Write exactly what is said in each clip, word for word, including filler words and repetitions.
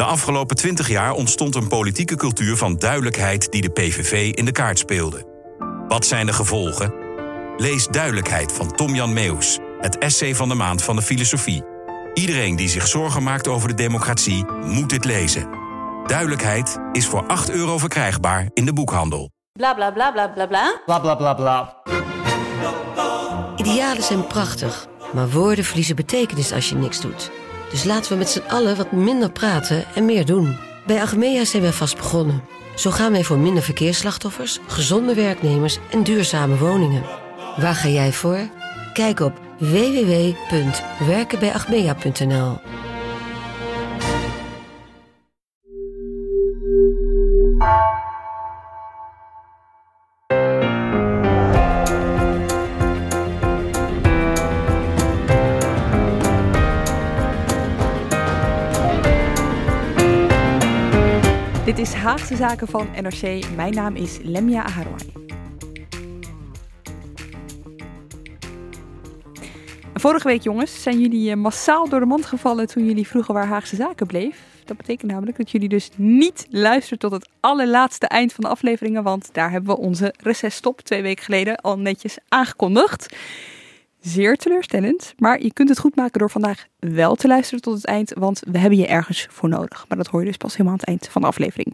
De afgelopen twintig jaar ontstond een politieke cultuur van duidelijkheid die de P V V in de kaart speelde. Wat zijn de gevolgen? Lees Duidelijkheid van Tom-Jan Meeuws, het essay van de maand van de filosofie. Iedereen die zich zorgen maakt over de democratie moet dit lezen. Duidelijkheid is voor acht euro verkrijgbaar in de boekhandel. Bla bla bla bla bla bla. Bla bla bla bla. Idealen zijn prachtig, maar woorden verliezen betekenis als je niks doet. Dus laten we met z'n allen wat minder praten en meer doen. Bij Achmea zijn we vast begonnen. Zo gaan wij voor minder verkeersslachtoffers, gezonde werknemers en duurzame woningen. Waar ga jij voor? Kijk op w w w punt werken bij achmea punt n l. Dit is Haagse Zaken van N R C. Mijn naam is Lemia Aharouani. Vorige week, jongens, zijn jullie massaal door de mand gevallen toen jullie vroegen waar Haagse Zaken bleef. Dat betekent namelijk dat jullie dus niet luisteren tot het allerlaatste eind van de afleveringen, want daar hebben we onze recesstop twee weken geleden al netjes aangekondigd. Zeer teleurstellend, maar je kunt het goed maken door vandaag wel te luisteren tot het eind, want we hebben je ergens voor nodig. Maar dat hoor je dus pas helemaal aan het eind van de aflevering.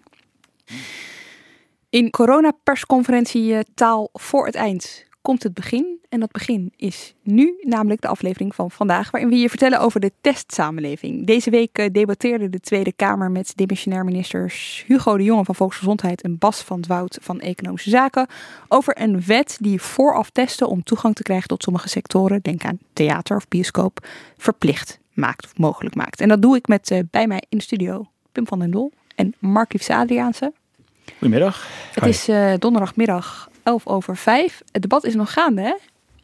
In coronapersconferentie Taal voor het eind komt het begin. En dat begin is nu, namelijk de aflevering van vandaag, waarin we je vertellen over de testsamenleving. Deze week debatteerde de Tweede Kamer met demissionair ministers Hugo de Jonge van Volksgezondheid en Bas van 't Woud van Economische Zaken over een wet die vooraf testen om toegang te krijgen tot sommige sectoren, denk aan theater of bioscoop, verplicht maakt of mogelijk maakt. En dat doe ik met uh, bij mij in de studio Pim van den Dol en Mark-Liefse Adriaanse. Goedemiddag. Het Hoi. is uh, donderdagmiddag elf over vijf. Het debat is nog gaande, hè?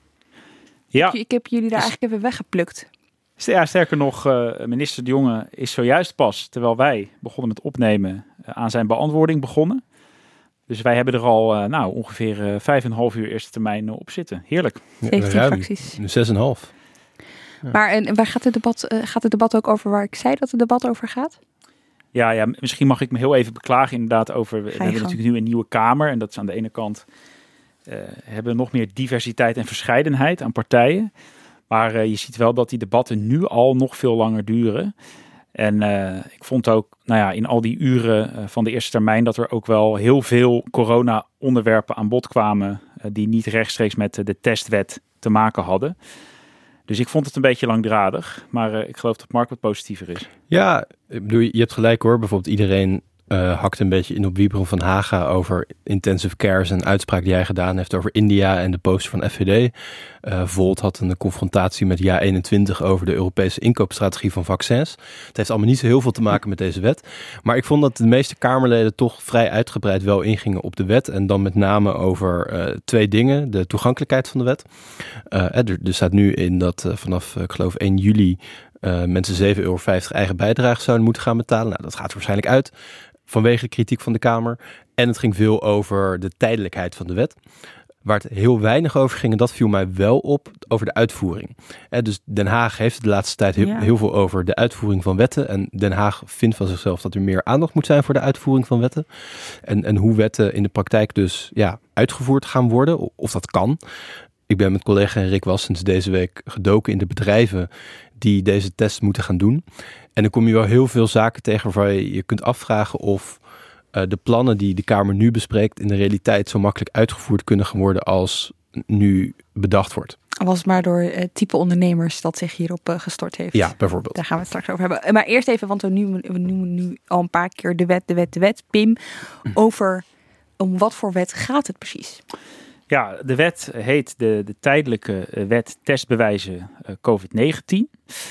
Ja. Ik heb jullie daar eigenlijk even weggeplukt. Ja, sterker nog, uh, minister De Jonge is zojuist pas, terwijl wij begonnen met opnemen, uh, aan zijn beantwoording begonnen. Dus wij hebben er al uh, nou, ongeveer uh, vijf en een half uur eerste termijn uh, op zitten. Heerlijk. zeventien ja, fracties. Zes en een half. Ja. Maar en, waar gaat het, debat, uh, gaat het debat ook over waar ik zei dat het debat over gaat? Ja, ja, misschien mag ik me heel even beklagen inderdaad over, we hebben gang. natuurlijk nu een nieuwe Kamer. En dat is aan de ene kant, uh, hebben we nog meer diversiteit en verscheidenheid aan partijen. Maar uh, je ziet wel dat die debatten nu al nog veel langer duren. En uh, ik vond ook, nou ja, in al die uren uh, van de eerste termijn dat er ook wel heel veel corona-onderwerpen aan bod kwamen uh, die niet rechtstreeks met uh, de testwet te maken hadden. Dus ik vond het een beetje langdradig, maar uh, ik geloof dat Mark wat positiever is. Ja, ik bedoel, je hebt gelijk hoor. Bijvoorbeeld iedereen uh, hakt een beetje in op Wiebren van Haga over intensive care. Een uitspraak die hij gedaan heeft over India en de poster van F V D. Uh, Volt had een confrontatie met Ja eenentwintig over de Europese inkoopstrategie van vaccins. Het heeft allemaal niet zo heel veel te maken met deze wet. Maar ik vond dat de meeste Kamerleden toch vrij uitgebreid wel ingingen op de wet. En dan met name over uh, twee dingen. De toegankelijkheid van de wet. Uh, er, er staat nu in dat uh, vanaf, uh, ik geloof, één juli... Uh, mensen zeven euro vijftig eigen bijdrage zouden moeten gaan betalen. Nou, dat gaat er waarschijnlijk uit vanwege de kritiek van de Kamer. En het ging veel over de tijdelijkheid van de wet. Waar het heel weinig over ging, en dat viel mij wel op, over de uitvoering. Eh, dus Den Haag heeft de laatste tijd heel, ja. heel veel over de uitvoering van wetten. En Den Haag vindt van zichzelf dat er meer aandacht moet zijn voor de uitvoering van wetten. En, en hoe wetten in de praktijk dus ja, uitgevoerd gaan worden, of dat kan. Ik ben met collega Rick was sinds deze week gedoken in de bedrijven die deze test moeten gaan doen. En dan kom je wel heel veel zaken tegen waarvan je je kunt afvragen of uh, de plannen die de Kamer nu bespreekt in de realiteit zo makkelijk uitgevoerd kunnen gaan worden als nu bedacht wordt. Was het maar door uh, type ondernemers dat zich hierop uh, gestort heeft. Ja, bijvoorbeeld. Daar gaan we het straks over hebben. Maar eerst even, want we noemen, we noemen nu al een paar keer de wet, de wet, de wet. Pim, over om wat voor wet gaat het precies? Ja, de wet heet de, de tijdelijke wet testbewijzen uh, covid negentien.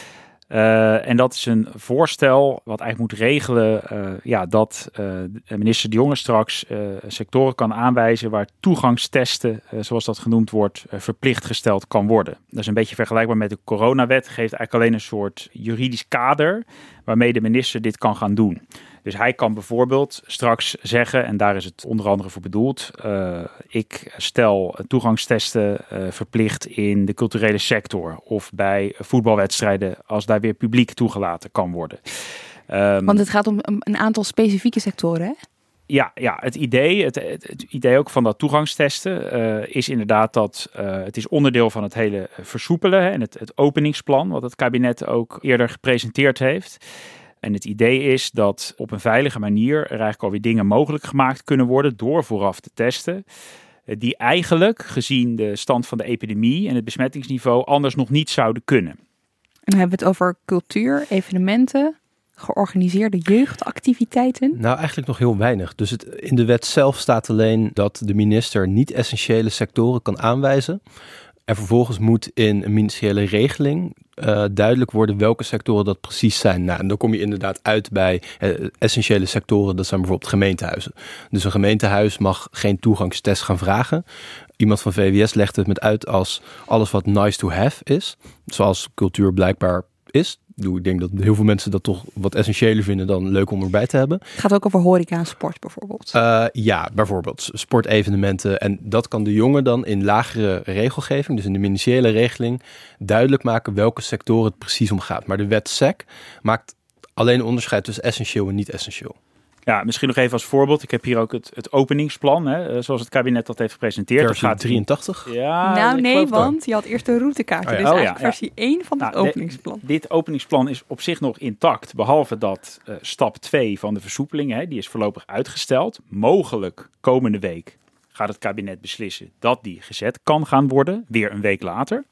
Uh, en dat is een voorstel wat eigenlijk moet regelen uh, ja, dat uh, minister De Jonge straks uh, sectoren kan aanwijzen waar toegangstesten, uh, zoals dat genoemd wordt, uh, verplicht gesteld kan worden. Dat is een beetje vergelijkbaar met de coronawet, geeft eigenlijk alleen een soort juridisch kader waarmee de minister dit kan gaan doen. Dus hij kan bijvoorbeeld straks zeggen, en daar is het onder andere voor bedoeld, uh, ik stel toegangstesten uh, verplicht in de culturele sector of bij voetbalwedstrijden als daar weer publiek toegelaten kan worden. Um, Want het gaat om een, een aantal specifieke sectoren, hè? Ja, ja, het idee, het, het, het idee ook van dat toegangstesten uh, is inderdaad dat uh, het is onderdeel van het hele versoepelen hè, en het, het openingsplan wat het kabinet ook eerder gepresenteerd heeft. En het idee is dat op een veilige manier er eigenlijk alweer dingen mogelijk gemaakt kunnen worden door vooraf te testen. Uh, die eigenlijk, gezien de stand van de epidemie en het besmettingsniveau, anders nog niet zouden kunnen. En dan hebben we het over cultuur, evenementen, georganiseerde jeugdactiviteiten? Nou, eigenlijk nog heel weinig. Dus het, in de wet zelf staat alleen dat de minister niet-essentiële sectoren kan aanwijzen. En vervolgens moet in een ministeriële regeling uh, duidelijk worden welke sectoren dat precies zijn. Nou, en dan kom je inderdaad uit bij uh, essentiële sectoren, dat zijn bijvoorbeeld gemeentehuizen. Dus een gemeentehuis mag geen toegangstest gaan vragen. Iemand van V W S legt het met uit als alles wat nice to have is, zoals cultuur blijkbaar is. Ik denk dat heel veel mensen dat toch wat essentiëler vinden dan leuk om erbij te hebben. Het gaat ook over horeca en sport bijvoorbeeld. Uh, ja, bijvoorbeeld sportevenementen. En dat kan de jongen dan in lagere regelgeving, dus in de ministeriële regeling, duidelijk maken welke sectoren het precies om gaat. Maar de wet S E C maakt alleen onderscheid tussen essentieel en niet essentieel. Ja, misschien nog even als voorbeeld. Ik heb hier ook het, het openingsplan, hè, zoals het kabinet dat heeft gepresenteerd. Versie dat gaat drieëntachtig? Ja, nou nee, dat. want je had eerst de routekaart. Oh ja. Dus Oh, eigenlijk ja, ja. versie één van het Nou, openingsplan. De, dit openingsplan is op zich nog intact. Behalve dat uh, stap twee van de versoepeling, hè, die is voorlopig uitgesteld. Mogelijk komende week gaat het kabinet beslissen dat die gezet kan gaan worden. Weer een week later.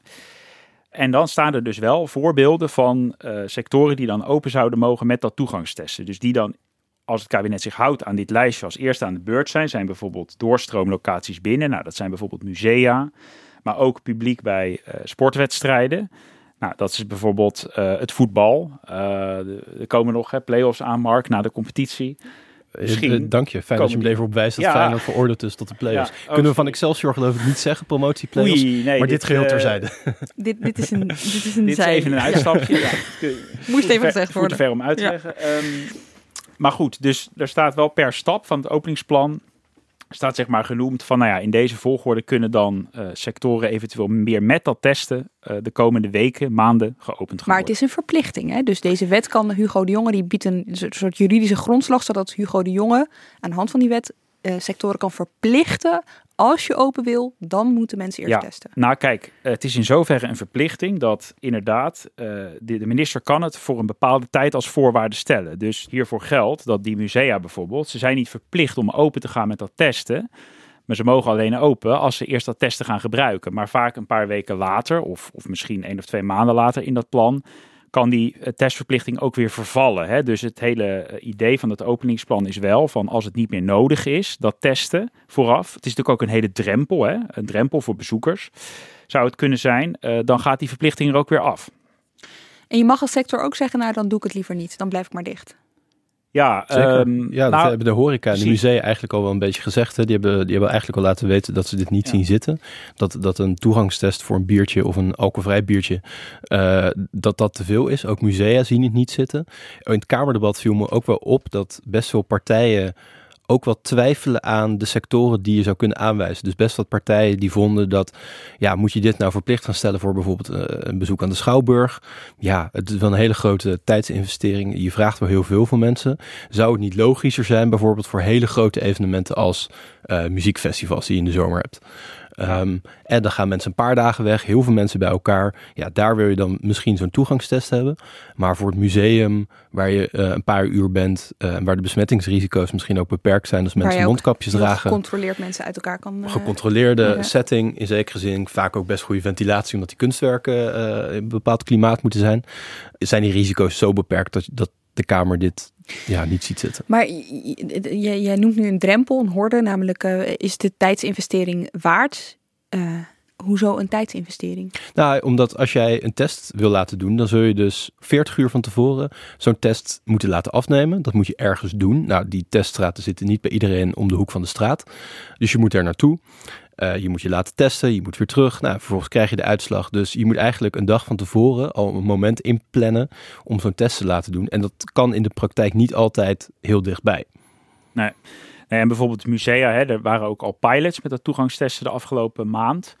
En dan staan er dus wel voorbeelden van uh, sectoren die dan open zouden mogen met dat toegangstesten. Dus die dan, als het kabinet zich houdt aan dit lijstje, als eerste aan de beurt zijn, zijn bijvoorbeeld doorstroomlocaties binnen. Nou, dat zijn bijvoorbeeld musea, maar ook publiek bij uh, sportwedstrijden. Nou, dat is bijvoorbeeld uh, het voetbal. Uh, er komen nog hè, play-offs aan, Mark, na de competitie. Misschien. Uh, dank je. Fijn dat je me even op wijst dat ja. Feyenoord veroordeeld is tot de play-offs. Ja, Kunnen we van Excelsior geloof ik niet zeggen, promotie play-offs. Oei, nee, maar dit, dit geheel uh, terzijde. dit, dit is een Dit is, een dit is even een uitstapje. Ja. Ja. Moest even gezegd worden. Te ver om uit te ja. leggen. Um, maar goed, dus er staat wel per stap van het openingsplan staat zeg maar genoemd van, nou ja, in deze volgorde kunnen dan uh, sectoren eventueel meer met dat testen uh, de komende weken, maanden geopend gaan Maar worden. het is een verplichting, hè? Dus deze wet kan Hugo de Jonge, die biedt een soort juridische grondslag, zodat Hugo de Jonge aan de hand van die wet uh, sectoren kan verplichten. Als je open wil, dan moeten mensen eerst ja, testen. Nou kijk, het is in zoverre een verplichting dat inderdaad uh, de, de minister kan het voor een bepaalde tijd als voorwaarde stellen. Dus hiervoor geldt dat die musea bijvoorbeeld, ze zijn niet verplicht om open te gaan met dat testen. Maar ze mogen alleen open als ze eerst dat testen gaan gebruiken. Maar vaak een paar weken later, of, of misschien één of twee maanden later in dat plan, kan die uh, testverplichting ook weer vervallen. Hè? Dus het hele uh, idee van het openingsplan is wel van als het niet meer nodig is, dat testen vooraf. Het is natuurlijk ook een hele drempel, hè? Een drempel voor bezoekers. Zou het kunnen zijn, uh, dan gaat die verplichting er ook weer af. En je mag als sector ook zeggen, nou dan doe ik het liever niet. Dan blijf ik maar dicht. Ja, um, ja, dat nou, hebben de horeca en de musea eigenlijk al wel een beetje gezegd. Hè. Die, hebben, die hebben eigenlijk al laten weten dat ze dit niet ja. zien zitten. Dat, dat een toegangstest voor een biertje of een alcoholvrij biertje, uh, dat dat te veel is. Ook musea zien het niet zitten. In het Kamerdebat viel me ook wel op dat best veel partijen ook wel twijfelen aan de sectoren die je zou kunnen aanwijzen. Dus best wat partijen die vonden dat, ja, moet je dit nou verplicht gaan stellen voor bijvoorbeeld uh, een bezoek aan de Schouwburg? Ja, het is wel een hele grote tijdsinvestering. Je vraagt wel heel veel van mensen. Zou het niet logischer zijn bijvoorbeeld voor hele grote evenementen als uh, muziekfestivals die je in de zomer hebt? Um, en dan gaan mensen een paar dagen weg, heel veel mensen bij elkaar. Ja, daar wil je dan misschien zo'n toegangstest hebben. Maar voor het museum, waar je uh, een paar uur bent, uh, waar de besmettingsrisico's misschien ook beperkt zijn als mensen mondkapjes dragen. Gecontroleerd mensen uit elkaar kan. Uh, gecontroleerde ja. setting, in zekere zin. Vaak ook best goede ventilatie, omdat die kunstwerken uh, in een bepaald klimaat moeten zijn. Zijn die risico's zo beperkt dat, dat de Kamer dit ja, niet ziet zitten. Maar jij, jij noemt nu een drempel, een horde, namelijk uh, is de tijdsinvestering waard? Uh, hoezo een tijdsinvestering? Nou, omdat als jij een test wil laten doen, dan zul je dus veertig uur van tevoren zo'n test moeten laten afnemen. Dat moet je ergens doen. Nou, die teststraten zitten niet bij iedereen om de hoek van de straat. Dus je moet er naartoe. Uh, je moet je laten testen, je moet weer terug. Nou, vervolgens krijg je de uitslag. Dus je moet eigenlijk een dag van tevoren al een moment inplannen om zo'n test te laten doen. En dat kan in de praktijk niet altijd heel dichtbij. Nee. nee en bijvoorbeeld musea, hè, er waren ook al pilots met dat toegangstesten de afgelopen maand.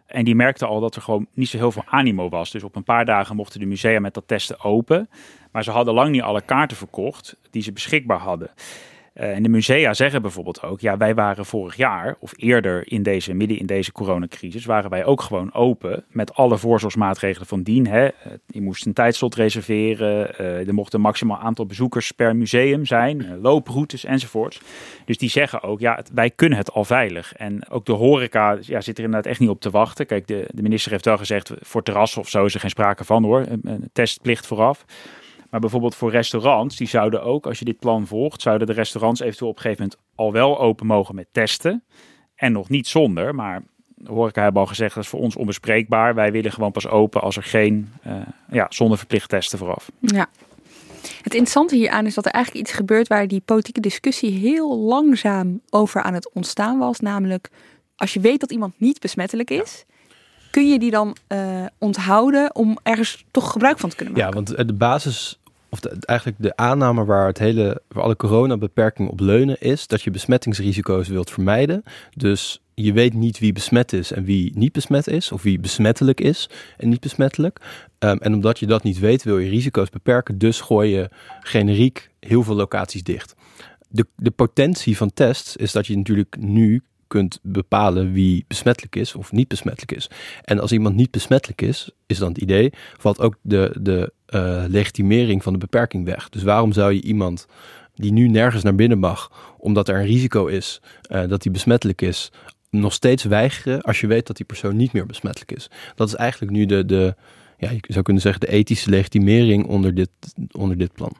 En die merkte al dat er gewoon niet zo heel veel animo was. Dus op een paar dagen mochten de musea met dat testen open. Maar ze hadden lang niet alle kaarten verkocht die ze beschikbaar hadden. Uh, en de musea zeggen bijvoorbeeld ook, ja, wij waren vorig jaar of eerder in deze, midden in deze coronacrisis, waren wij ook gewoon open met alle voorzorgsmaatregelen van dien. Hè. Uh, je moest een tijdslot reserveren, uh, er mocht een maximaal aantal bezoekers per museum zijn, uh, looproutes enzovoorts. Dus die zeggen ook, ja, het, wij kunnen het al veilig. En ook de horeca ja, zit er inderdaad echt niet op te wachten. Kijk, de, de minister heeft wel gezegd, voor terrassen of zo is er geen sprake van hoor, een, een testplicht vooraf. Maar bijvoorbeeld voor restaurants, die zouden ook, als je dit plan volgt, zouden de restaurants eventueel op een gegeven moment al wel open mogen met testen. En nog niet zonder, maar de horeca hebben al gezegd, dat is voor ons onbespreekbaar. Wij willen gewoon pas open als er geen, uh, ja, zonder verplicht testen vooraf. Ja. Het interessante hieraan is dat er eigenlijk iets gebeurt waar die politieke discussie heel langzaam over aan het ontstaan was. Namelijk, als je weet dat iemand niet besmettelijk is, kun je die dan uh, onthouden om ergens toch gebruik van te kunnen maken? Ja, want de basis, of de, eigenlijk de aanname waar het hele, waar alle coronabeperkingen op leunen, is dat je besmettingsrisico's wilt vermijden. Dus je weet niet wie besmet is en wie niet besmet is, of wie besmettelijk is en niet besmettelijk. Um, en omdat je dat niet weet, wil je risico's beperken. Dus gooi je generiek heel veel locaties dicht. De, de potentie van tests is dat je natuurlijk nu kunt bepalen wie besmettelijk is of niet besmettelijk is. En als iemand niet besmettelijk is, is dan het idee, valt ook de, de uh, legitimering van de beperking weg. Dus waarom zou je iemand die nu nergens naar binnen mag, omdat er een risico is uh, dat hij besmettelijk is, nog steeds weigeren als je weet dat die persoon niet meer besmettelijk is? Dat is eigenlijk nu de, de ja, je zou kunnen zeggen, de ethische legitimering onder dit, onder dit plan.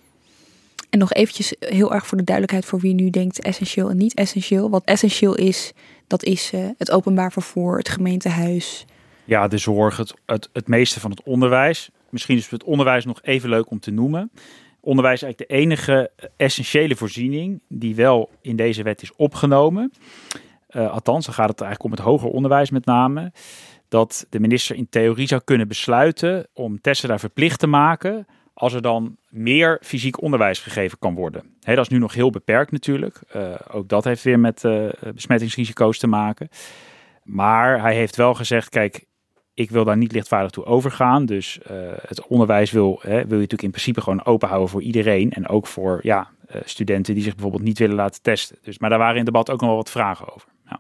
En nog eventjes heel erg voor de duidelijkheid voor wie nu denkt essentieel en niet essentieel. Wat essentieel is, dat is uh, het openbaar vervoer, het gemeentehuis. Ja, de zorg, het, het, het meeste van het onderwijs. Misschien is het onderwijs nog even leuk om te noemen. Onderwijs is eigenlijk de enige essentiële voorziening die wel in deze wet is opgenomen. Uh, althans, dan gaat het eigenlijk om het hoger onderwijs met name. Dat de minister in theorie zou kunnen besluiten om testen daar verplicht te maken als er dan meer fysiek onderwijs gegeven kan worden. He, dat is nu nog heel beperkt natuurlijk. Uh, ook dat heeft weer met uh, besmettingsrisico's te maken. Maar hij heeft wel gezegd, kijk, ik wil daar niet lichtvaardig toe overgaan. Dus uh, het onderwijs wil, hè, wil je natuurlijk in principe gewoon open houden voor iedereen. En ook voor ja, uh, studenten die zich bijvoorbeeld niet willen laten testen. Dus, maar daar waren in het debat ook nog wel wat vragen over. Ja.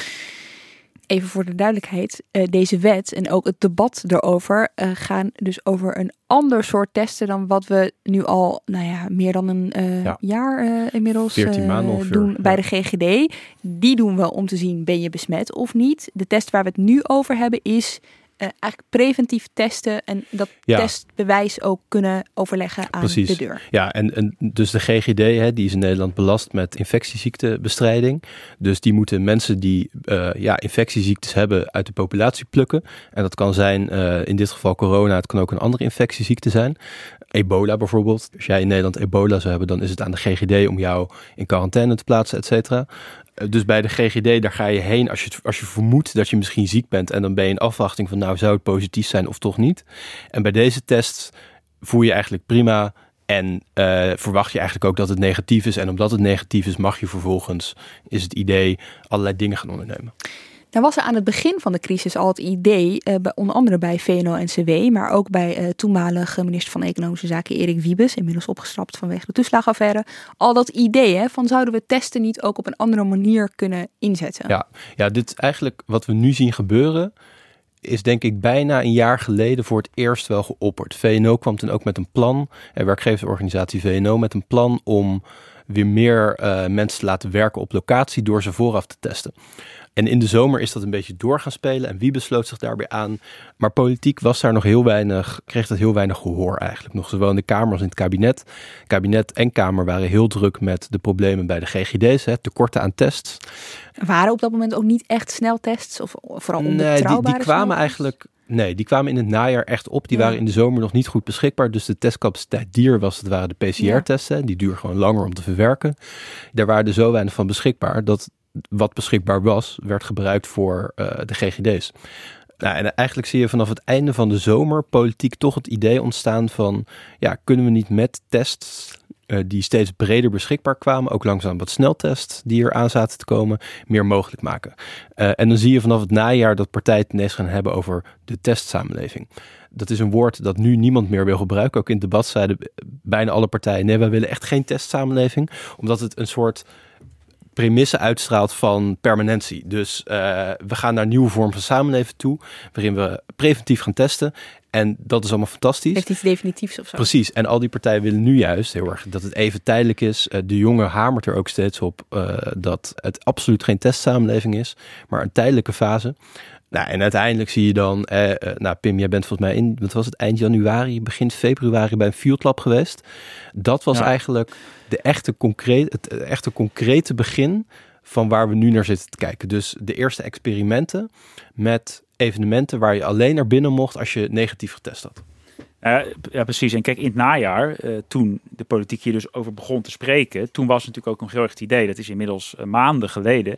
Even voor de duidelijkheid, uh, deze wet en ook het debat erover uh, gaan dus over een ander soort testen dan wat we nu al, nou ja, meer dan een uh, ja. jaar uh, inmiddels veertien maanden ongeveer, doen bij ja. de G G D. Die doen we om te zien, ben je besmet of niet? De test waar we het nu over hebben is Uh, eigenlijk preventief testen en dat ja. testbewijs ook kunnen overleggen aan Precies. de deur. Ja, en, en dus de G G D, hè, die is in Nederland belast met infectieziektebestrijding. Dus die moeten mensen die uh, ja, infectieziektes hebben uit de populatie plukken. En dat kan zijn, uh, in dit geval corona, het kan ook een andere infectieziekte zijn. Ebola bijvoorbeeld. Als jij in Nederland ebola zou hebben, dan is het aan de G G D om jou in quarantaine te plaatsen, et cetera. Dus bij de G G D, daar ga je heen als je, als je vermoedt dat je misschien ziek bent. En dan ben je in afwachting van, nou, zou het positief zijn of toch niet? En bij deze test voel je eigenlijk prima. En uh, verwacht je eigenlijk ook dat het negatief is. En omdat het negatief is, mag je vervolgens, is het idee, allerlei dingen gaan ondernemen. Nou was er aan het begin van de crisis al het idee, uh, bij, onder andere bij V N O-N C W, maar ook bij uh, toenmalige minister van Economische Zaken Erik Wiebes, inmiddels opgestrapt vanwege de toeslagenaffaire, al dat idee hè, van zouden we testen niet ook op een andere manier kunnen inzetten? Ja, ja, dit eigenlijk wat we nu zien gebeuren, is denk ik bijna een jaar geleden voor het eerst wel geopperd. V N O kwam toen ook met een plan, en werkgeversorganisatie V N O met een plan om weer meer uh, mensen te laten werken op locatie door ze vooraf te testen. En in de zomer is dat een beetje door gaan spelen en wie besloot zich daarbij aan. Maar politiek was daar nog heel weinig, kreeg dat heel weinig gehoor eigenlijk. Nog zowel in de Kamer als in het kabinet. Kabinet en Kamer waren heel druk met de problemen bij de G G D's, hè, tekorten aan tests. Waren op dat moment ook niet echt sneltests of vooral onbetrouwbare? Nee, die, die kwamen eigenlijk. Nee, die kwamen in het najaar echt op. Die ja. waren in de zomer nog niet goed beschikbaar. Dus de testcapaciteit die er was, het waren de P C R-testen. Ja. Die duren gewoon langer om te verwerken. Daar waren er zo weinig van beschikbaar dat wat beschikbaar was, werd gebruikt voor uh, de G G D's. Nou, en eigenlijk zie je vanaf het einde van de zomer politiek toch het idee ontstaan van, ja, kunnen we niet met tests uh, die steeds breder beschikbaar kwamen, ook langzaam wat sneltests die er aan zaten te komen, meer mogelijk maken. Uh, en dan zie je vanaf het najaar dat partijen het ineens gaan hebben over de testsamenleving. Dat is een woord dat nu niemand meer wil gebruiken. Ook in het debat zeiden bijna alle partijen, nee, wij willen echt geen testsamenleving, omdat het een soort premisse uitstraalt van permanentie. Dus uh, we gaan naar een nieuwe vorm van samenleven toe, waarin we preventief gaan testen. En dat is allemaal fantastisch. Heeft iets definitiefs of zo. Precies. En al die partijen willen nu juist heel erg dat het even tijdelijk is. Uh, de jongen hamert er ook steeds op uh, dat het absoluut geen testsamenleving is, maar een tijdelijke fase. Nou, en uiteindelijk zie je dan, eh, uh, nou Pim, jij bent volgens mij in, wat was het, eind januari, begin februari bij een Field Lab geweest. Dat was ja. eigenlijk de echte concreet, het echte concrete begin van waar we nu naar zitten te kijken. Dus de eerste experimenten met evenementen waar je alleen naar binnen mocht als je negatief getest had. Uh, ja, precies. En kijk, in het najaar, uh, toen de politiek hier dus over begon te spreken, toen was natuurlijk ook nog heel erg het idee, dat is inmiddels uh, maanden geleden,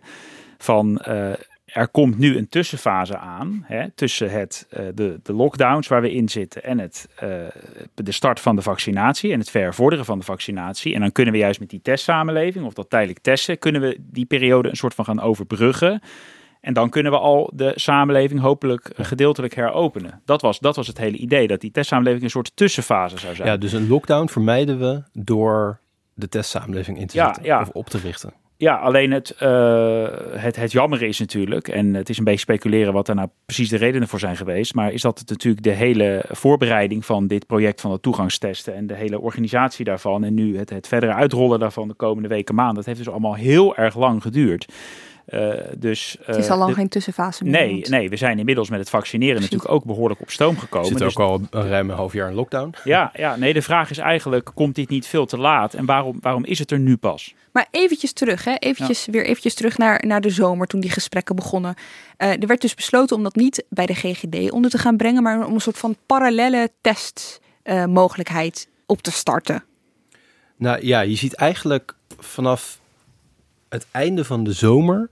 van uh, er komt nu een tussenfase aan, hè, tussen het, uh, de, de lockdowns waar we in zitten en het, uh, de start van de vaccinatie en het vervorderen van de vaccinatie. En dan kunnen we juist met die testsamenleving, of dat tijdelijk testen, kunnen we die periode een soort van gaan overbruggen. En dan kunnen we al de samenleving hopelijk gedeeltelijk heropenen. Dat was, dat was het hele idee, dat die testsamenleving een soort tussenfase zou zijn. Ja, dus een lockdown vermijden we door de testsamenleving in te ja, zetten ja. of op te richten. Ja, alleen het, uh, het, het jammer is natuurlijk, en het is een beetje speculeren wat daar nou precies de redenen voor zijn geweest, maar is dat het natuurlijk de hele voorbereiding van dit project van de toegangstesten en de hele organisatie daarvan en nu het, het verdere uitrollen daarvan de komende weken, maanden, dat heeft dus allemaal heel erg lang geduurd. Uh, dus, uh, het is al lang de, geen tussenfase meer. Nee, nee, we zijn inmiddels met het vaccineren Precies. natuurlijk ook behoorlijk op stoom gekomen. Zit ook dus, al een ruim een half jaar in lockdown. Ja, ja, nee, de vraag is eigenlijk, komt dit niet veel te laat? En waarom, waarom is het er nu pas? Maar eventjes terug, hè? Eventjes, ja. weer eventjes terug naar, naar de zomer toen die gesprekken begonnen. Uh, er werd dus besloten om dat niet bij de G G D onder te gaan brengen, maar om een soort van parallelle testmogelijkheid uh, op te starten. Nou ja, je ziet eigenlijk vanaf het einde van de zomer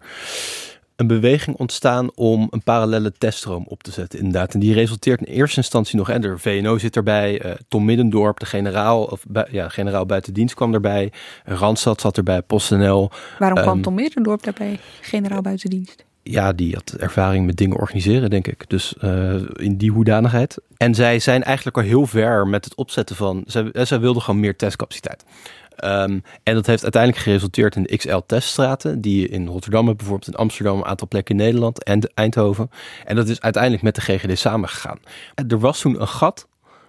een beweging ontstaan om een parallelle teststroom op te zetten, inderdaad. En die resulteert in eerste instantie nog, en de V N O zit erbij, uh, Tom Middendorp, de generaal, of ja, generaal buitendienst kwam erbij, Randstad zat erbij, PostNL. Waarom kwam um, Tom Middendorp daarbij, generaal buitendienst? Ja, die had ervaring met dingen organiseren, denk ik. Dus uh, in die hoedanigheid. En zij zijn eigenlijk al heel ver met het opzetten van, zij, zij wilden gewoon meer testcapaciteit. Um, en dat heeft uiteindelijk geresulteerd in de X L-teststraten, die in Rotterdam hebben, bijvoorbeeld in Amsterdam, een aantal plekken in Nederland en Eindhoven. En dat is uiteindelijk met de G G D samengegaan. Er was toen een gat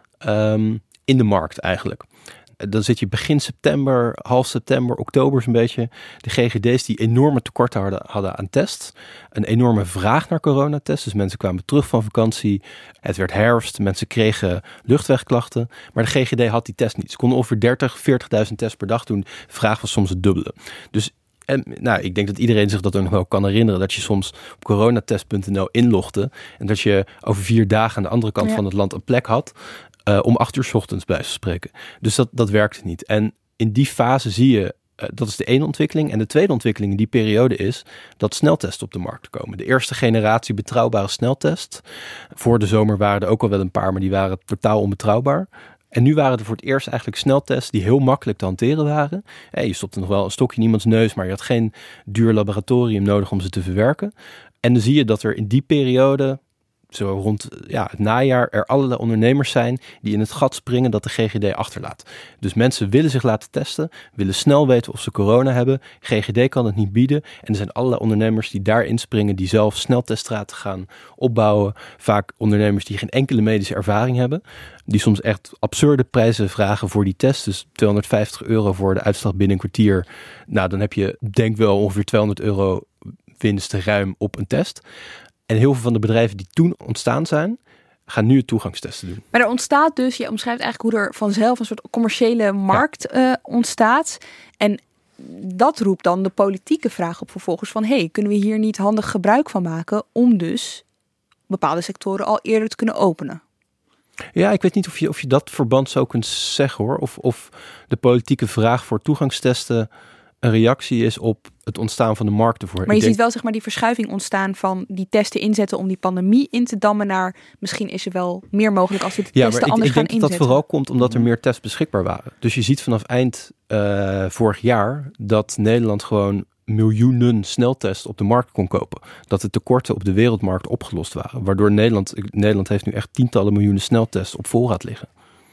um, in de markt eigenlijk. Dan zit je begin september, half september, oktober zo'n beetje. De G G D's die enorme tekorten hadden, hadden aan tests. Een enorme vraag naar coronatests. Dus mensen kwamen terug van vakantie. Het werd herfst. Mensen kregen luchtwegklachten. Maar de G G D had die test niet. Ze konden ongeveer dertig, veertigduizend tests per dag doen. De vraag was soms het dubbele. Dus en, nou, ik denk dat iedereen zich dat ook nog wel kan herinneren. Dat je soms op coronatest punt n l inlogde. En dat je over vier dagen aan de andere kant ja. van het land een plek had. Uh, om acht uur 's ochtends bij te spreken. Dus dat, dat werkte niet. En in die fase zie je, uh, dat is de ene ontwikkeling. En de tweede ontwikkeling in die periode is dat sneltesten op de markt komen. De eerste generatie betrouwbare sneltests. Voor de zomer waren er ook al wel een paar, maar die waren totaal onbetrouwbaar. En nu waren er voor het eerst eigenlijk sneltests die heel makkelijk te hanteren waren. Hey, je stopte nog wel een stokje in iemands neus, maar je had geen duur laboratorium nodig om ze te verwerken. En dan zie je dat er in die periode, zo rond ja, het najaar, er allerlei ondernemers zijn die in het gat springen dat de G G D achterlaat. Dus mensen willen zich laten testen, willen snel weten of ze corona hebben. G G D kan het niet bieden. En er zijn allerlei ondernemers die daarin springen, die zelf snelteststraten gaan opbouwen. Vaak ondernemers die geen enkele medische ervaring hebben. Die soms echt absurde prijzen vragen voor die test. Dus tweehonderdvijftig euro voor de uitslag binnen een kwartier. Nou, dan heb je denk wel ongeveer tweehonderd euro winst ruim op een test. En heel veel van de bedrijven die toen ontstaan zijn, gaan nu het toegangstesten doen. Maar er ontstaat dus, je omschrijft eigenlijk hoe er vanzelf een soort commerciële markt ja. uh, ontstaat. En dat roept dan de politieke vraag op vervolgens van, hey, kunnen we hier niet handig gebruik van maken om dus bepaalde sectoren al eerder te kunnen openen? Ja, ik weet niet of je, of je dat verband zo kunt zeggen hoor. Of, of de politieke vraag voor toegangstesten een reactie is op het ontstaan van de markt ervoor. Maar je ik ziet denk, wel zeg maar die verschuiving ontstaan van die testen inzetten om die pandemie in te dammen naar misschien is er wel meer mogelijk als we de ja, testen maar ik, anders ik gaan denk dat inzetten. dat vooral komt omdat er meer tests beschikbaar waren. Dus je ziet vanaf eind uh, vorig jaar dat Nederland gewoon miljoenen sneltests op de markt kon kopen. Dat de tekorten op de wereldmarkt opgelost waren. Waardoor Nederland, Nederland heeft nu echt tientallen miljoenen sneltests op voorraad liggen.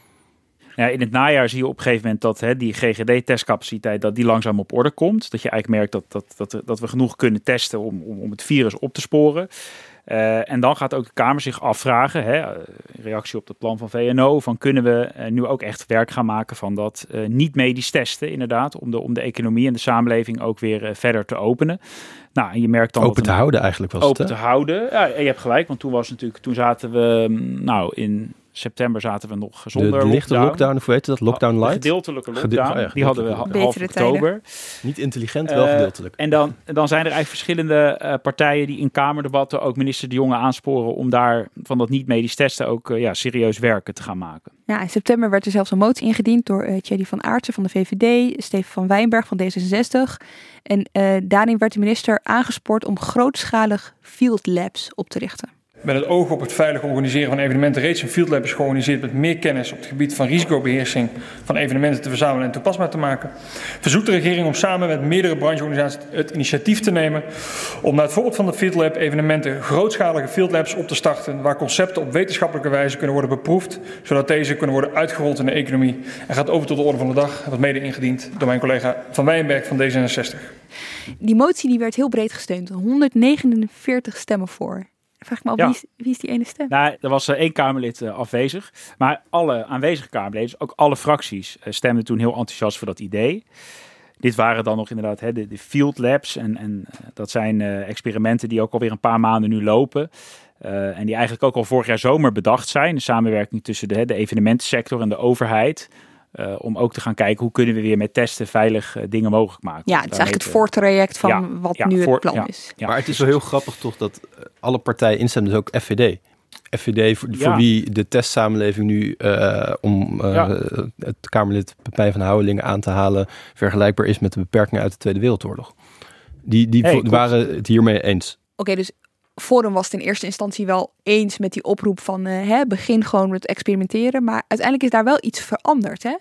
Ja, in het najaar zie je op een gegeven moment dat hè, die G G D-testcapaciteit dat die langzaam op orde komt. Dat je eigenlijk merkt dat, dat, dat, dat we genoeg kunnen testen om, om, om het virus op te sporen. Uh, en dan gaat ook de Kamer zich afvragen, hè, in reactie op het plan van V N O, van kunnen we uh, nu ook echt werk gaan maken van dat uh, niet-medisch testen, inderdaad, om de, om de economie en de samenleving ook weer uh, verder te openen. Nou, en je merkt dan open te een, houden eigenlijk was open het. Open te houden. Ja, je hebt gelijk, want toen was natuurlijk, toen zaten we, nou in september zaten we nog zonder de, de lichte lockdown. lockdown, of hoe heet dat? Lockdown light? De gedeeltelijke lockdown, Gedeel, oh ja, die hadden we ha- half oktober. Niet intelligent, wel uh, gedeeltelijk. En dan, dan zijn er eigenlijk verschillende uh, partijen die in kamerdebatten ook minister De Jonge aansporen om daar van dat niet-medisch testen ook uh, ja, serieus werken te gaan maken. Ja, in september werd er zelfs een motie ingediend door uh, Thierry van Aartsen van de V V D, Steven van Wijnberg van D zesenzestig. En uh, daarin werd de minister aangespoord om grootschalig field labs op te richten. Met het oog op het veilig organiseren van evenementen reeds een field lab is georganiseerd met meer kennis op het gebied van risicobeheersing van evenementen te verzamelen en toepasbaar te maken. Verzoekt de regering om samen met meerdere brancheorganisaties het initiatief te nemen om naar het voorbeeld van de field lab evenementen grootschalige field labs op te starten waar concepten op wetenschappelijke wijze kunnen worden beproefd, zodat deze kunnen worden uitgerold in de economie. En gaat over tot de orde van de dag, wat mede ingediend door mijn collega Van Wijnberg van D zesenzestig. Die motie die werd heel breed gesteund, honderdnegenenveertig stemmen voor. Vraag ik me af, ja. wie, is, wie is die ene stem? Nou, er was uh, één Kamerlid uh, afwezig. Maar alle aanwezige Kamerleden, dus ook alle fracties, uh, stemden toen heel enthousiast voor dat idee. Dit waren dan nog inderdaad hè, de, de field labs. En, en uh, dat zijn uh, experimenten die ook alweer een paar maanden nu lopen. Uh, en die eigenlijk ook al vorig jaar zomer bedacht zijn. De samenwerking tussen de, hè, de evenementensector en de overheid. Uh, om ook te gaan kijken hoe kunnen we weer met testen veilig uh, dingen mogelijk maken. Ja, het is eigenlijk het voortraject van ja, wat ja, nu voor, het plan ja, is. Ja. Maar het is wel heel grappig toch dat uh, alle partijen instemmen, dus ook F V D. F V D voor, ja. voor wie de testsamenleving nu, uh, om uh, ja. het Kamerlid Pepijn van Houwelingen aan te halen, vergelijkbaar is met de beperkingen uit de Tweede Wereldoorlog. Die, die hey, waren het hiermee eens. Oké, okay, dus Forum was het in eerste instantie wel eens met die oproep van uh, hè, begin gewoon met experimenteren. Maar uiteindelijk is daar wel iets veranderd, hè?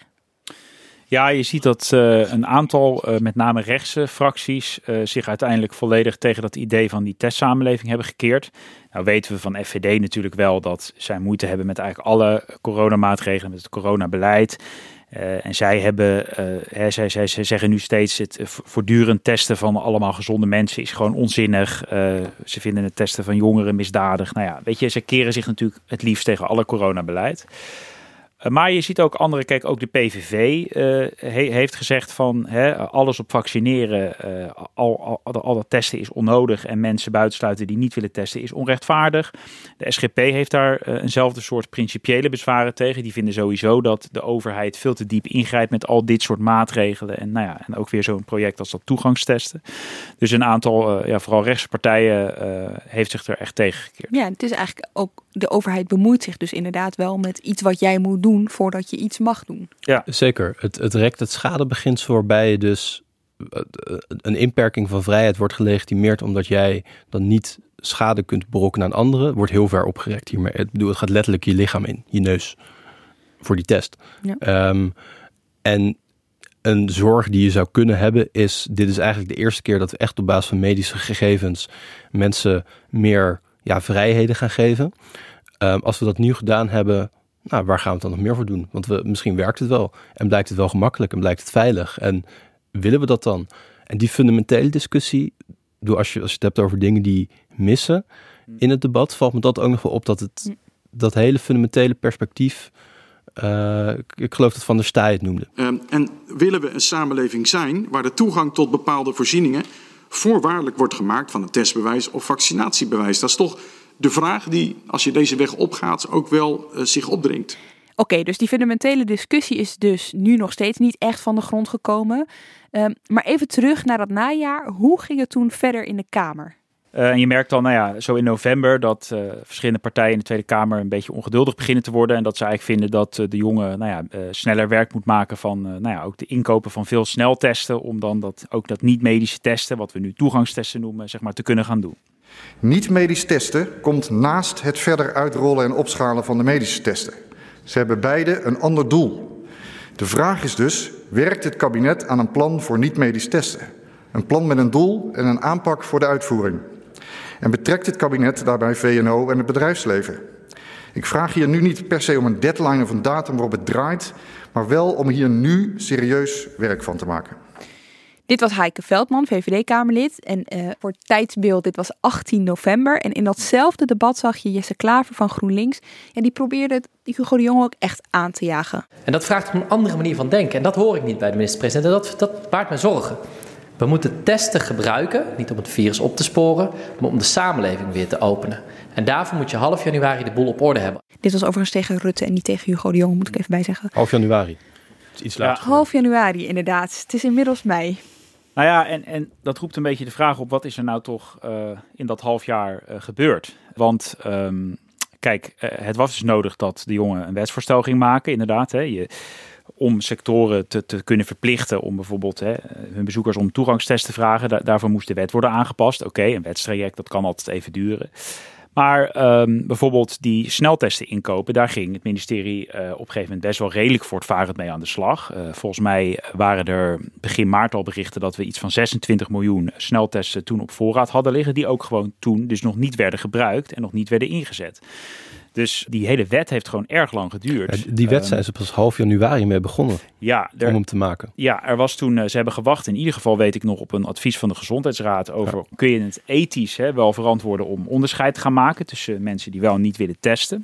Ja, je ziet dat uh, een aantal, uh, met name rechtse fracties, uh, zich uiteindelijk volledig tegen dat idee van die testsamenleving hebben gekeerd. Nou weten we van F V D natuurlijk wel dat zij moeite hebben met eigenlijk alle coronamaatregelen, met het coronabeleid. Uh, en zij hebben, uh, hè, zij, zij, zij zeggen nu steeds het uh, voortdurend testen van allemaal gezonde mensen is gewoon onzinnig. Uh, ze vinden het testen van jongeren misdadig. Nou ja, weet je, ze keren zich natuurlijk het liefst tegen alle coronabeleid. Uh, maar je ziet ook andere, kijk, ook de P V V uh, he, heeft gezegd van hè, alles op vaccineren, uh, al, al, al dat testen is onnodig en mensen buitensluiten die niet willen testen is onrechtvaardig. De S G P heeft daar uh, eenzelfde soort principiële bezwaren tegen. Die vinden sowieso dat de overheid veel te diep ingrijpt met al dit soort maatregelen en, nou ja, en ook weer zo'n project als dat toegangstesten. Dus een aantal, uh, ja, vooral rechtse partijen uh, heeft zich er echt tegen gekeerd. Ja, het is eigenlijk ook, de overheid bemoeit zich dus inderdaad wel met iets wat jij moet doen voordat je iets mag doen. Ja, zeker. Het, het rekt het schadebeginsel waarbij je dus een inperking van vrijheid wordt gelegitimeerd omdat jij dan niet schade kunt berokkenen aan anderen, wordt heel ver opgerekt hiermee. Ik bedoel, het gaat letterlijk je lichaam in, je neus, voor die test. Ja. Um, en een zorg die je zou kunnen hebben is, dit is eigenlijk de eerste keer dat we echt op basis van medische gegevens mensen meer ja, vrijheden gaan geven. Um, als we dat nu gedaan hebben, nou, waar gaan we het dan nog meer voor doen? Want we, misschien werkt het wel en blijkt het wel gemakkelijk en blijkt het veilig. En willen we dat dan? En die fundamentele discussie, als je, als je het hebt over dingen die missen in het debat, valt me dat ook nog wel op dat het dat hele fundamentele perspectief, uh, ik geloof dat Van der Staaij het noemde. Um, en willen we een samenleving zijn waar de toegang tot bepaalde voorzieningen voorwaardelijk wordt gemaakt van een testbewijs of vaccinatiebewijs? Dat is toch de vraag die, als je deze weg opgaat, ook wel uh, zich opdringt. Oké, okay, dus die fundamentele discussie is dus nu nog steeds niet echt van de grond gekomen. Um, maar even terug naar dat najaar. Hoe ging het toen verder in de Kamer? Uh, en je merkt dan, nou ja, zo in november dat uh, verschillende partijen in de Tweede Kamer een beetje ongeduldig beginnen te worden. En dat ze eigenlijk vinden dat uh, de jongen nou ja, uh, sneller werk moet maken van uh, nou ja, ook de inkopen van veel sneltesten. Om dan dat, ook dat niet-medische testen, wat we nu toegangstesten noemen, zeg maar, te kunnen gaan doen. Niet-medisch testen komt naast het verder uitrollen en opschalen van de medische testen. Ze hebben beide een ander doel. De vraag is dus, werkt het kabinet aan een plan voor niet-medisch testen? Een plan met een doel en een aanpak voor de uitvoering. En betrekt het kabinet daarbij V N O en het bedrijfsleven? Ik vraag hier nu niet per se om een deadline of een datum waarop het draait, maar wel om hier nu serieus werk van te maken. Dit was Heike Veldman, V V D-Kamerlid. En uh, voor het tijdsbeeld, dit was achttien november. En in datzelfde debat zag je Jesse Klaver van GroenLinks. En die probeerde Hugo de Jonge ook echt aan te jagen. En dat vraagt om een andere manier van denken. En dat hoor ik niet bij de minister-president. En dat, dat baart me zorgen. We moeten testen gebruiken, niet om het virus op te sporen, maar om de samenleving weer te openen. En daarvoor moet je half januari de boel op orde hebben. Dit was overigens tegen Rutte en niet tegen Hugo de Jonge, moet ik even bijzeggen. Half januari. Het is iets later. Ja, half januari, inderdaad. Het is inmiddels mei. Nou ja, en, en dat roept een beetje de vraag op, wat is er nou toch uh, in dat half jaar uh, gebeurd? Want um, kijk, uh, het was dus nodig dat de jongen een wetsvoorstel ging maken, inderdaad. Hè. Je, om sectoren te, te kunnen verplichten om bijvoorbeeld hè, hun bezoekers om toegangstest te vragen. Da- daarvoor moest de wet worden aangepast. Oké, okay, een wetstraject, dat kan altijd even duren. Maar um, bijvoorbeeld die sneltesten inkopen, daar ging het ministerie uh, op een gegeven moment best wel redelijk voortvarend mee aan de slag. Uh, volgens mij waren er begin maart al berichten dat we iets van zesentwintig miljoen sneltesten toen op voorraad hadden liggen. Die ook gewoon toen dus nog niet werden gebruikt en nog niet werden ingezet. Dus die hele wet heeft gewoon erg lang geduurd. Ja, die wet zijn ze pas half januari mee begonnen ja, er, om hem te maken. Ja, er was toen, uh, ze hebben gewacht. In ieder geval weet ik nog op een advies van de Gezondheidsraad over... Ja. Kun je het ethisch hè, wel verantwoorden om onderscheid te gaan maken tussen mensen die wel en niet willen testen.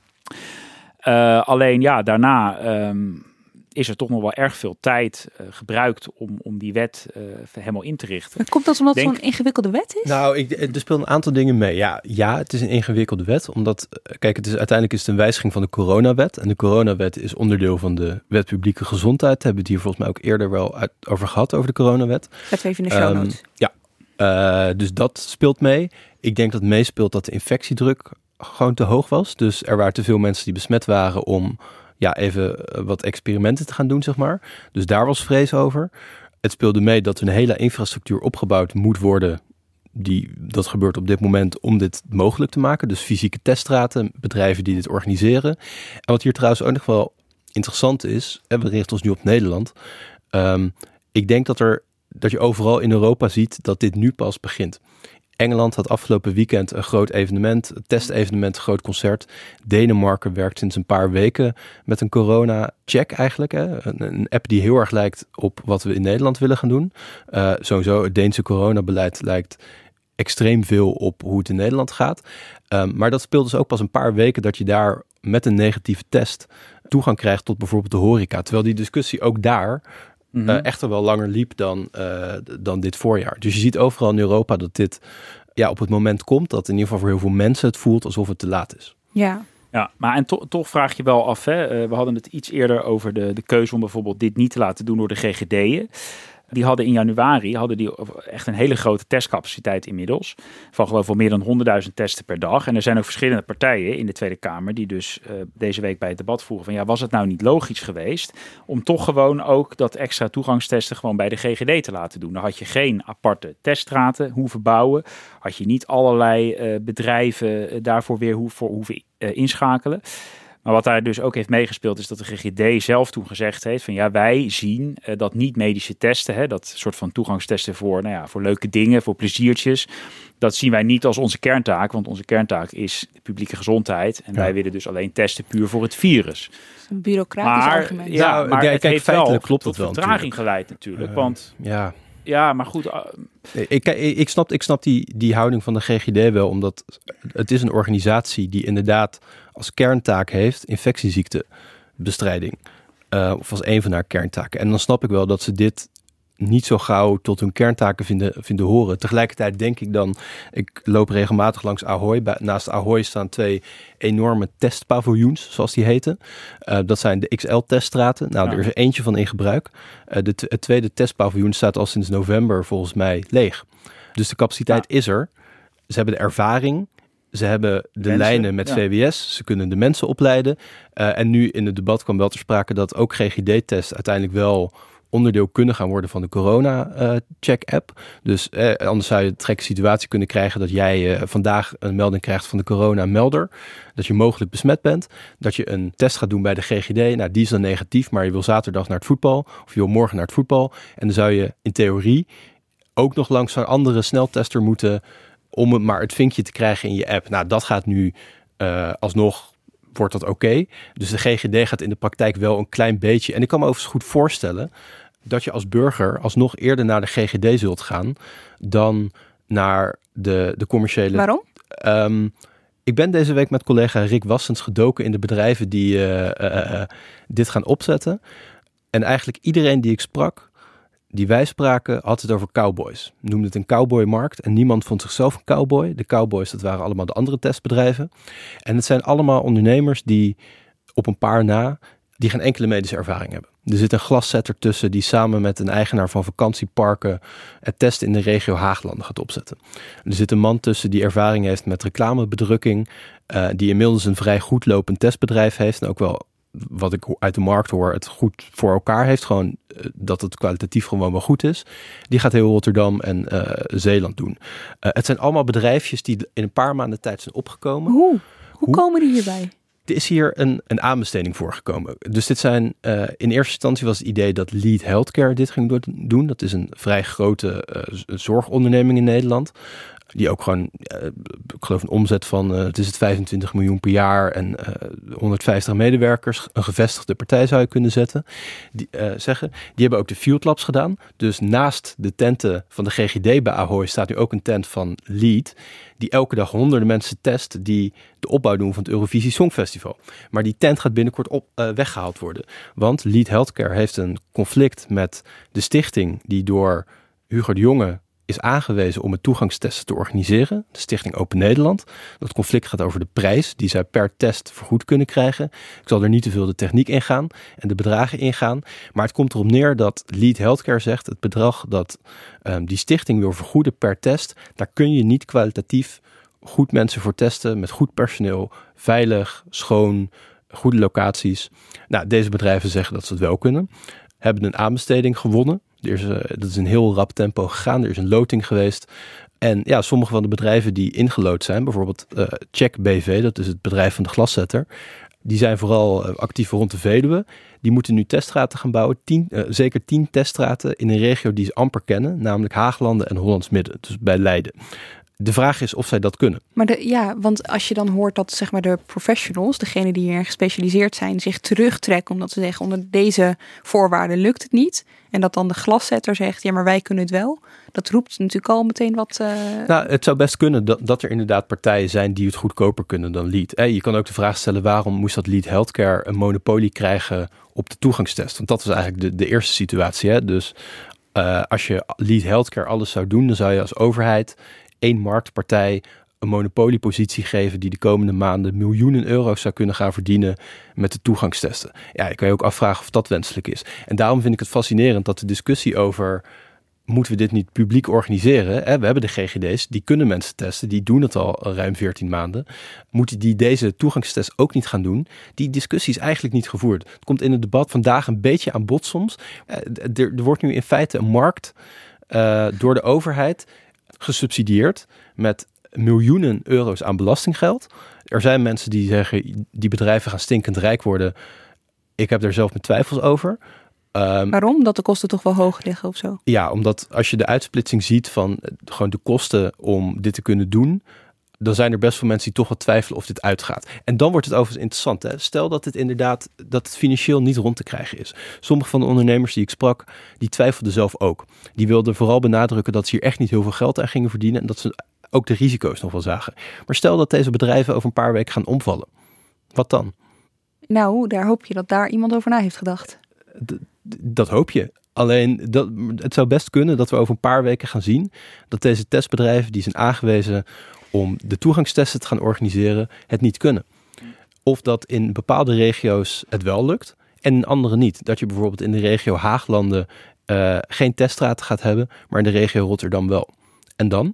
Uh, alleen ja, daarna um, is er toch nog wel erg veel tijd uh, gebruikt om, om die wet uh, helemaal in te richten. Maar komt dat omdat Denk... het zo'n ingewikkelde wet is? Nou, ik, er speelt een aantal dingen mee. Ja, ja, het is een ingewikkelde wet. Omdat, kijk, het is, uiteindelijk is het een wijziging van de coronawet. En de coronawet is onderdeel van de wet publieke gezondheid. Daar hebben we het hier volgens mij ook eerder wel uit, over gehad, over de coronawet. Dat we even in de show notes. Um, ja, uh, dus dat speelt mee. Ik denk dat het meespeelt dat de infectiedruk gewoon te hoog was. Dus er waren te veel mensen die besmet waren om... ja, even wat experimenten te gaan doen, zeg maar. Dus daar was vrees over. Het speelde mee dat een hele infrastructuur opgebouwd moet worden. Die, dat gebeurt op dit moment om dit mogelijk te maken. Dus fysieke teststraten, bedrijven die dit organiseren. En wat hier trouwens ook nog wel interessant is, en we richten ons nu op Nederland. Um, ik denk dat, er, dat je overal in Europa ziet dat dit nu pas begint. Engeland had afgelopen weekend een groot evenement, een testevenement, een groot concert. Denemarken werkt sinds een paar weken met een corona-check eigenlijk. Hè? Een, een app die heel erg lijkt op wat we in Nederland willen gaan doen. Uh, sowieso, het Deense coronabeleid lijkt extreem veel op hoe het in Nederland gaat. Um, maar dat speelt dus ook pas een paar weken dat je daar met een negatieve test toegang krijgt tot bijvoorbeeld de horeca. Terwijl die discussie ook daar... Uh, echter wel langer liep dan, uh, dan dit voorjaar. Dus je ziet overal in Europa dat dit ja, op het moment komt... dat in ieder geval voor heel veel mensen het voelt alsof het te laat is. Ja, ja maar en to- toch vraag je wel af... Hè? Uh, we hadden het iets eerder over de, de keuze om bijvoorbeeld dit niet te laten doen door de G G D'en. Die hadden in januari hadden die echt een hele grote testcapaciteit inmiddels. Van geloof ik wel meer dan honderdduizend testen per dag. En er zijn ook verschillende partijen in de Tweede Kamer die dus uh, deze week bij het debat vroegen van ja, was het nou niet logisch geweest om toch gewoon ook dat extra toegangstesten gewoon bij de G G D te laten doen. Dan had je geen aparte teststraten hoeven bouwen. Had je niet allerlei uh, bedrijven uh, daarvoor weer ho- voor hoeven uh, inschakelen. Maar wat daar dus ook heeft meegespeeld is dat de G G D zelf toen gezegd heeft van ja, wij zien uh, dat niet-medische testen, hè, dat soort van toegangstesten voor, nou ja, voor leuke dingen, voor pleziertjes, dat zien wij niet als onze kerntaak, want onze kerntaak is de publieke gezondheid en ja. wij willen dus alleen testen puur voor het virus. Een bureaucratisch maar, argument. Ja, nou, maar kijk, het kijk, heeft feitelijk wel klopt tot het wel vertraging natuurlijk. geleid natuurlijk, Uh, want ja. Ja, maar goed. Uh... Ik, ik, ik snap, ik snap die, die houding van de G G D wel, omdat het is een organisatie die inderdaad als kerntaak heeft infectieziektebestrijding. Uh, of als een van haar kerntaken. En dan snap ik wel dat ze dit niet zo gauw tot hun kerntaken vinden, vinden horen. Tegelijkertijd denk ik dan, ik loop regelmatig langs Ahoy. Bij, naast Ahoy staan twee enorme testpaviljoens, zoals die heten. Uh, dat zijn de X L-teststraten. Nou, ja. Er is er eentje van in gebruik. Uh, de t- het tweede testpaviljoen staat al sinds november volgens mij leeg. Dus de capaciteit ja. is er. Ze hebben de ervaring. Ze hebben de mensen, lijnen met ja. V W S. Ze kunnen de mensen opleiden. Uh, en nu in het debat kwam wel ter sprake dat ook G G D-tests uiteindelijk wel onderdeel kunnen gaan worden van de corona-check-app. Dus eh, anders zou je de gekke situatie kunnen krijgen dat jij uh, vandaag een melding krijgt van de corona-melder. Dat je mogelijk besmet bent. Dat je een test gaat doen bij de G G D. Nou, die is dan negatief, maar je wil zaterdag naar het voetbal. Of je wil morgen naar het voetbal. En dan zou je in theorie ook nog langs een andere sneltester moeten om het maar het vinkje te krijgen in je app. Nou, dat gaat nu uh, alsnog, wordt dat oké. Okay. Dus de G G D gaat in de praktijk wel een klein beetje. En ik kan me overigens goed voorstellen dat je als burger alsnog eerder naar de G G D zult gaan dan naar de, de commerciële. Waarom? Um, ik ben deze week met collega Rick Wassens gedoken in de bedrijven die uh, uh, uh, dit gaan opzetten. En eigenlijk iedereen die ik sprak, die wij spraken, had het over cowboys. Noemde het een cowboymarkt en niemand vond zichzelf een cowboy. De cowboys, dat waren allemaal de andere testbedrijven. En het zijn allemaal ondernemers die op een paar na, die geen enkele medische ervaring hebben. Er zit een glaszetter tussen die samen met een eigenaar van vakantieparken het testen in de regio Haaglanden gaat opzetten. Er zit een man tussen die ervaring heeft met reclamebedrukking, uh, die inmiddels een vrij goed lopend testbedrijf heeft en ook wel, wat ik uit de markt hoor, het goed voor elkaar heeft. Gewoon uh, dat het kwalitatief gewoon wel goed is. Die gaat heel Rotterdam en uh, Zeeland doen. Uh, het zijn allemaal bedrijfjes die in een paar maanden tijd zijn opgekomen. Hoe? Hoe, Hoe? komen die hierbij? Er is hier een, een aanbesteding voor gekomen. Dus dit zijn, uh, in eerste instantie was het idee dat Lead Healthcare dit ging doen. Dat is een vrij grote uh, zorgonderneming in Nederland. Die ook gewoon, uh, ik geloof een omzet van, uh, het is het vijfentwintig miljoen per jaar en uh, honderdvijftig medewerkers, een gevestigde partij zou je kunnen zetten, die, uh, zeggen. Die hebben ook de Field Labs gedaan. Dus naast de tenten van de G G D bij Ahoy staat nu ook een tent van Lead, die elke dag honderden mensen test die de opbouw doen van het Eurovisie Songfestival. Maar die tent gaat binnenkort op, uh, weggehaald worden. Want Lead Healthcare heeft een conflict met de stichting die door Hugo de Jonge is aangewezen om het toegangstesten te organiseren. De Stichting Open Nederland. Dat conflict gaat over de prijs die zij per test vergoed kunnen krijgen. Ik zal er niet te veel de techniek in gaan en de bedragen ingaan. Maar het komt erop neer dat Lead Healthcare zegt, het bedrag dat um, die stichting wil vergoeden per test, daar kun je niet kwalitatief goed mensen voor testen, met goed personeel, veilig, schoon, goede locaties. Nou, deze bedrijven zeggen dat ze het wel kunnen. Hebben een aanbesteding gewonnen. Er is, uh, dat is een heel rap tempo gegaan. Er is een loting geweest. En ja, sommige van de bedrijven die ingelood zijn, bijvoorbeeld uh, Check B V, dat is het bedrijf van de glaszetter, die zijn vooral uh, actief rond de Veluwe. Die moeten nu teststraten gaan bouwen. Tien, uh, zeker tien teststraten in een regio die ze amper kennen, namelijk Haaglanden en Hollands Midden, dus bij Leiden. De vraag is of zij dat kunnen. Maar de, ja, want als je dan hoort dat zeg maar de professionals, degenen die hier gespecialiseerd zijn, zich terugtrekken omdat ze zeggen onder deze voorwaarden lukt het niet. En dat dan de glaszetter zegt, ja maar wij kunnen het wel. Dat roept natuurlijk al meteen wat... Uh... Nou, het zou best kunnen dat, dat er inderdaad partijen zijn die het goedkoper kunnen dan Lead. Eh, je kan ook de vraag stellen, waarom moest dat Lead Healthcare een monopolie krijgen op de toegangstest? Want dat was eigenlijk de, de eerste situatie. Hè? Dus uh, als je Lead Healthcare alles zou doen, dan zou je als overheid één marktpartij een monopoliepositie geven die de komende maanden miljoenen euro's zou kunnen gaan verdienen met de toegangstesten. Ja, je kan je ook afvragen of dat wenselijk is. En daarom vind ik het fascinerend dat de discussie over moeten we dit niet publiek organiseren? Hè? We hebben de G G D's, die kunnen mensen testen, die doen het al ruim veertien maanden. Moeten die deze toegangstest ook niet gaan doen? Die discussie is eigenlijk niet gevoerd. Het komt in het debat vandaag een beetje aan bod soms. Er, er wordt nu in feite een markt uh, door de overheid gesubsidieerd met miljoenen euro's aan belastinggeld. Er zijn mensen die zeggen, die bedrijven gaan stinkend rijk worden. Ik heb daar zelf mijn twijfels over. Um, Waarom? Dat de kosten toch wel hoog liggen of zo? Ja, omdat als je de uitsplitsing ziet van gewoon de kosten om dit te kunnen doen, dan zijn er best veel mensen die toch wat twijfelen of dit uitgaat. En dan wordt het overigens interessant. Hè? Stel dat het inderdaad, dat het financieel niet rond te krijgen is. Sommige van de ondernemers die ik sprak, die twijfelden zelf ook. Die wilden vooral benadrukken dat ze hier echt niet heel veel geld aan gingen verdienen en dat ze ook de risico's nog wel zagen. Maar stel dat deze bedrijven over een paar weken gaan omvallen. Wat dan? Nou, daar hoop je dat daar iemand over na heeft gedacht. D- d- dat hoop je. Alleen, dat, het zou best kunnen dat we over een paar weken gaan zien dat deze testbedrijven die zijn aangewezen om de toegangstesten te gaan organiseren, het niet kunnen. Of dat in bepaalde regio's het wel lukt en in andere niet. Dat je bijvoorbeeld in de regio Haaglanden uh, geen teststraten gaat hebben, maar in de regio Rotterdam wel. En dan?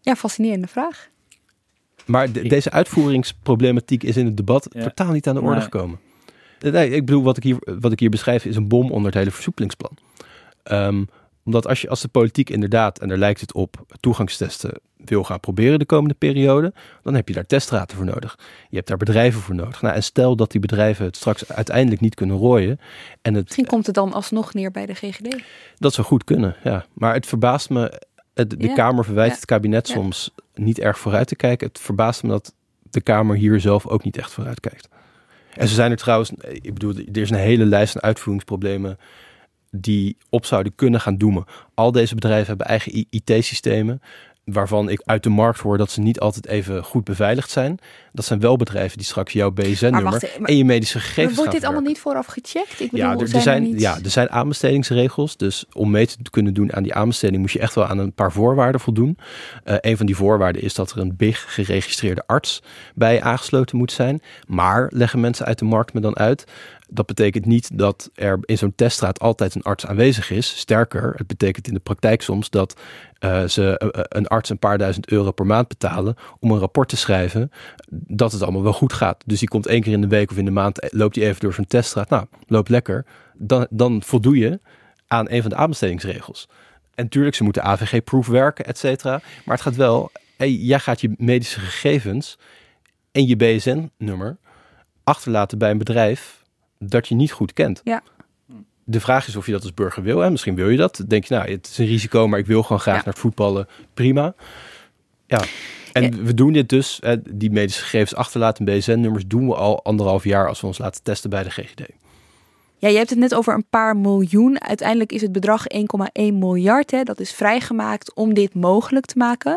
Ja, fascinerende vraag. Maar de, deze uitvoeringsproblematiek is in het debat ja. totaal niet aan de orde nee. gekomen. Nee, ik bedoel, wat ik, hier, wat ik hier beschrijf is een bom onder het hele versoepelingsplan. Um, omdat als je als de politiek inderdaad, en daar lijkt het op, toegangstesten wil gaan proberen de komende periode, dan heb je daar testraten voor nodig. Je hebt daar bedrijven voor nodig. Nou, en stel dat die bedrijven het straks uiteindelijk niet kunnen rooien. En het, Misschien komt het dan alsnog neer bij de G G D. Dat zou goed kunnen, ja. Maar het verbaast me, het, de ja. Kamer verwijt ja. het kabinet ja. soms niet erg vooruit te kijken. Het verbaast me dat de Kamer hier zelf ook niet echt vooruit kijkt. En ze zijn er trouwens, ik bedoel, er is een hele lijst aan uitvoeringsproblemen die op zouden kunnen gaan doemen. Al deze bedrijven hebben eigen I T-systemen, waarvan ik uit de markt hoor dat ze niet altijd even goed beveiligd zijn. Dat zijn wel bedrijven die straks jouw B S N-nummer en je medische gegevens gaan Wordt dit verwerken. allemaal niet vooraf gecheckt? Ik bedoel, ja, er, er zijn zijn, er niet... ja, er zijn aanbestedingsregels. Dus om mee te kunnen doen aan die aanbesteding moet je echt wel aan een paar voorwaarden voldoen. Uh, een van die voorwaarden is dat er een B I G geregistreerde arts bij aangesloten moet zijn. Maar leggen mensen uit de markt me dan uit, dat betekent niet dat er in zo'n teststraat altijd een arts aanwezig is. Sterker, het betekent in de praktijk soms dat uh, ze uh, een arts een paar duizend euro per maand betalen om een rapport te schrijven dat het allemaal wel goed gaat. Dus die komt één keer in de week of in de maand, loopt die even door zo'n teststraat. Nou, loopt lekker. Dan, dan voldoe je aan een van de aanbestedingsregels. En tuurlijk, ze moeten A V G-proof werken, et cetera. Maar het gaat wel, hey, jij gaat je medische gegevens en je B S N-nummer achterlaten bij een bedrijf dat je niet goed kent. Ja. De vraag is of je dat als burger wil. En misschien wil je dat. Denk je, nou, het is een risico, maar ik wil gewoon graag ja. naar het voetballen. Prima. Ja. En ja. we doen dit dus, hè, die medische gegevens achterlaten, B S N-nummers, doen we al anderhalf jaar als we ons laten testen bij de G G D. Ja, je hebt het net over een paar miljoen. Uiteindelijk is het bedrag één komma één miljard. Hè. Dat is vrijgemaakt om dit mogelijk te maken.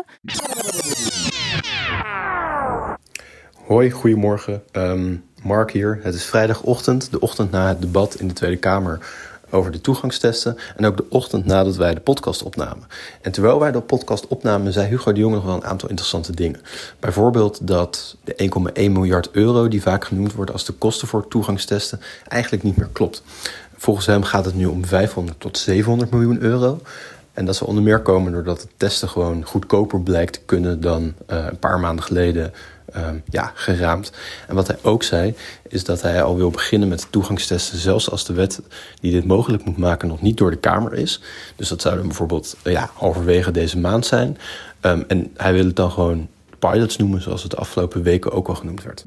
Hoi, goedemorgen. Um, Mark hier. Het is vrijdagochtend, de ochtend na het debat in de Tweede Kamer over de toegangstesten. En ook de ochtend nadat wij de podcast opnamen. En terwijl wij de podcast opnamen, zei Hugo de Jonge nog wel een aantal interessante dingen. Bijvoorbeeld dat de één komma één miljard euro, die vaak genoemd wordt als de kosten voor toegangstesten, eigenlijk niet meer klopt. Volgens hem gaat het nu om vijfhonderd tot zevenhonderd miljoen euro. En dat zal onder meer komen doordat het testen gewoon goedkoper blijkt te kunnen dan uh, een paar maanden geleden uh, ja, geraamd. En wat hij ook zei, is dat hij al wil beginnen met toegangstesten, zelfs als de wet die dit mogelijk moet maken nog niet door de Kamer is. Dus dat zou dan bijvoorbeeld uh, ja, halverwege deze maand zijn. Um, en hij wil het dan gewoon pilots noemen, zoals het de afgelopen weken ook al genoemd werd.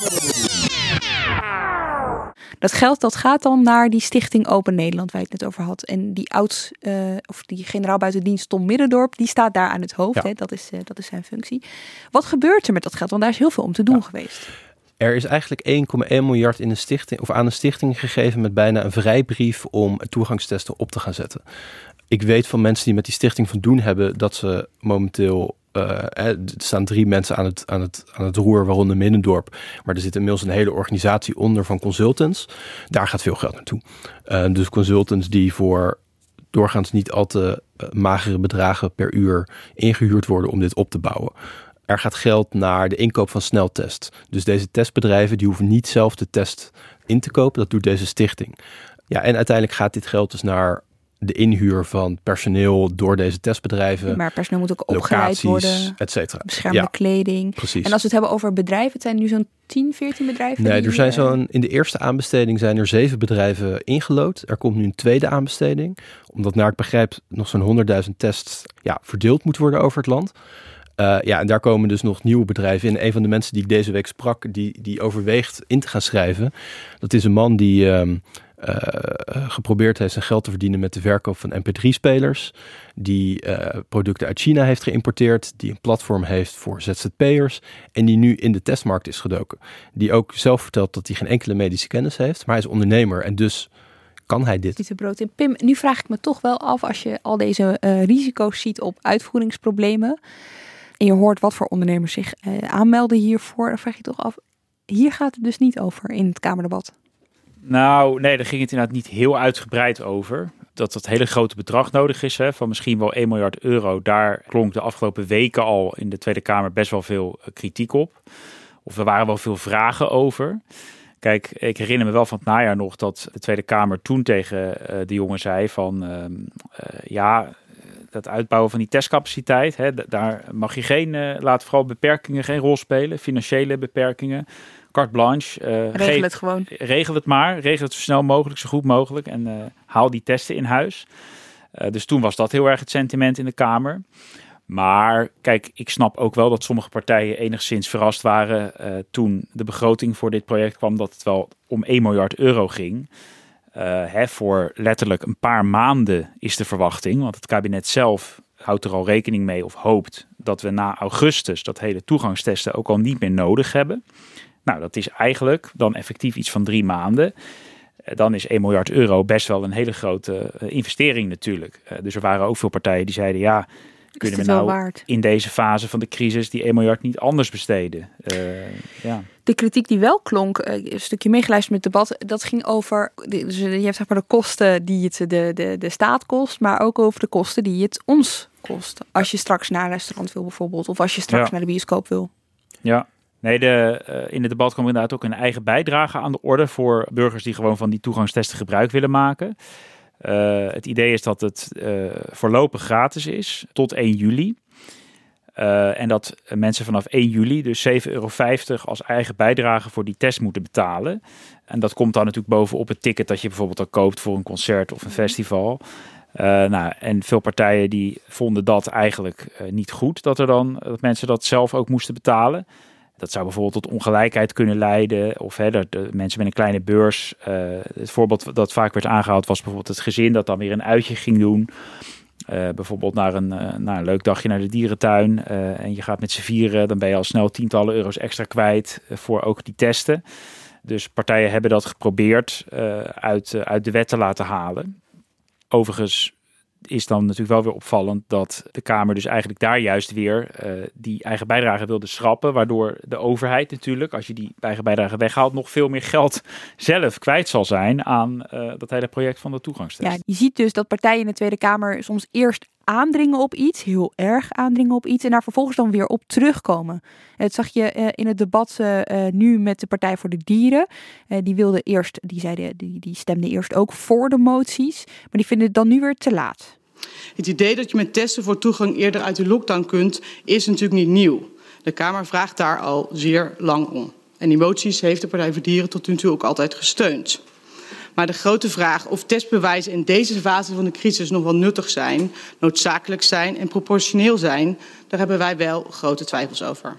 Dat geld dat gaat dan naar die stichting Open Nederland, waar je het net over had. En die ouds, uh, of die generaal buitendienst Tom Middendorp, die staat daar aan het hoofd. Ja. Hè? Dat is, uh, dat is zijn functie. Wat gebeurt er met dat geld? Want daar is heel veel om te doen ja. geweest. Er is eigenlijk één komma één miljard in een stichting, of aan een stichting gegeven met bijna een vrijbrief om toegangstesten op te gaan zetten. Ik weet van mensen die met die stichting van doen hebben dat ze momenteel Uh, er staan drie mensen aan het, aan, het, aan het roer, waaronder Middendorp. Maar er zit inmiddels een hele organisatie onder van consultants. Daar gaat veel geld naartoe. Uh, dus consultants die voor doorgaans niet al te uh, magere bedragen per uur ingehuurd worden om dit op te bouwen. Er gaat geld naar de inkoop van sneltests. Dus deze testbedrijven die hoeven niet zelf de test in te kopen. Dat doet deze stichting. Ja, en uiteindelijk gaat dit geld dus naar de inhuur van personeel door deze testbedrijven. Maar personeel moet ook opgeleid worden. Et cetera. Beschermende ja, kleding. Precies. En als we het hebben over bedrijven, het zijn nu zo'n tien, veertien bedrijven? Nee, die, er zijn zo'n, in de eerste aanbesteding zijn er zeven bedrijven ingelood. Er komt nu een tweede aanbesteding. Omdat naar ik begrijp nog zo'n honderdduizend tests ja, verdeeld moet worden over het land. Uh, ja, en daar komen dus nog nieuwe bedrijven in. Een van de mensen die ik deze week sprak, die, die overweegt in te gaan schrijven. Dat is een man die Um, Uh, geprobeerd heeft zijn geld te verdienen met de verkoop van M P drie spelers. Die uh, producten uit China heeft geïmporteerd. Die een platform heeft voor Z Z P'ers. En die nu in de testmarkt is gedoken. Die ook zelf vertelt dat hij geen enkele medische kennis heeft. Maar hij is ondernemer en dus kan hij dit. Niet te brood in. Pim, nu vraag ik me toch wel af, als je al deze uh, risico's ziet op uitvoeringsproblemen. En je hoort wat voor ondernemers zich uh, aanmelden hiervoor. Dan vraag je toch af, hier gaat het dus niet over in het Kamerdebat. Nou, nee, daar ging het inderdaad niet heel uitgebreid over. Dat dat hele grote bedrag nodig is, hè, van misschien wel één miljard euro. Daar klonk de afgelopen weken al in de Tweede Kamer best wel veel uh, kritiek op. Of er waren wel veel vragen over. Kijk, ik herinner me wel van het najaar nog dat de Tweede Kamer toen tegen uh, de jongen zei van Uh, uh, ja, dat uitbouwen van die testcapaciteit. Hè, d- daar mag je geen, uh, laat vooral beperkingen geen rol spelen. Financiële beperkingen, carte blanche. Uh, regel geef, het gewoon. Regel het maar. Regel het zo snel mogelijk, zo goed mogelijk. En uh, haal die testen in huis. Uh, dus toen was dat heel erg het sentiment in de Kamer. Maar kijk, ik snap ook wel dat sommige partijen enigszins verrast waren uh, toen de begroting voor dit project kwam, dat het wel om één miljard euro ging. Uh, hè, voor letterlijk een paar maanden is de verwachting, want het kabinet zelf houdt er al rekening mee of hoopt dat we na augustus dat hele toegangstesten ook al niet meer nodig hebben. Nou, dat is eigenlijk dan effectief iets van drie maanden. Dan is één miljard euro best wel een hele grote uh, investering natuurlijk. Uh, dus er waren ook veel partijen die zeiden, ja, kunnen we nou waard? in deze fase van de crisis die één miljard niet anders besteden? Uh, ja. De kritiek die wel klonk, een stukje meegeluisterd met het debat, dat ging over, dus je hebt zeg maar de kosten die het de, de, de staat kost, maar ook over de kosten die het ons kost. Als je straks naar een restaurant wil bijvoorbeeld, of als je straks ja. naar de bioscoop wil. Ja. Nee, de, uh, in het debat kwam inderdaad ook een eigen bijdrage aan de orde voor burgers die gewoon van die toegangstesten gebruik willen maken. Uh, het idee is dat het uh, voorlopig gratis is tot één juli. Uh, en dat mensen vanaf één juli dus zeven euro vijftig als eigen bijdrage voor die test moeten betalen. En dat komt dan natuurlijk bovenop het ticket dat je bijvoorbeeld al koopt voor een concert of een festival. Uh, nou, en veel partijen die vonden dat eigenlijk uh, niet goed, dat, er dan, dat mensen dat zelf ook moesten betalen. Dat zou bijvoorbeeld tot ongelijkheid kunnen leiden. Of hè, de, de mensen met een kleine beurs. Uh, het voorbeeld dat vaak werd aangehaald was bijvoorbeeld het gezin dat dan weer een uitje ging doen. Uh, bijvoorbeeld naar een, uh, naar een leuk dagje naar de dierentuin. Uh, en je gaat met z'n vieren, dan ben je al snel tientallen euro's extra kwijt uh, voor ook die testen. Dus partijen hebben dat geprobeerd uh, uit, uh, uit de wet te laten halen. Overigens is dan natuurlijk wel weer opvallend dat de Kamer dus eigenlijk daar juist weer uh, die eigen bijdrage wilde schrappen. Waardoor de overheid natuurlijk, als je die eigen bijdrage weghaalt, nog veel meer geld zelf kwijt zal zijn aan uh, dat hele project van de toegangstest. Ja, je ziet dus dat partijen in de Tweede Kamer soms eerst aandringen op iets, heel erg aandringen op iets en daar vervolgens dan weer op terugkomen. Dat zag je uh, in het debat uh, nu met de Partij voor de Dieren. Uh, die wilde eerst, die zeiden, die, die stemden eerst ook voor de moties, maar die vinden het dan nu weer te laat. Het idee dat je met testen voor toegang eerder uit de lockdown kunt, is natuurlijk niet nieuw. De Kamer vraagt daar al zeer lang om. En die moties heeft de Partij voor de Dieren tot nu toe ook altijd gesteund. Maar de grote vraag of testbewijzen in deze fase van de crisis nog wel nuttig zijn, noodzakelijk zijn en proportioneel zijn, daar hebben wij wel grote twijfels over.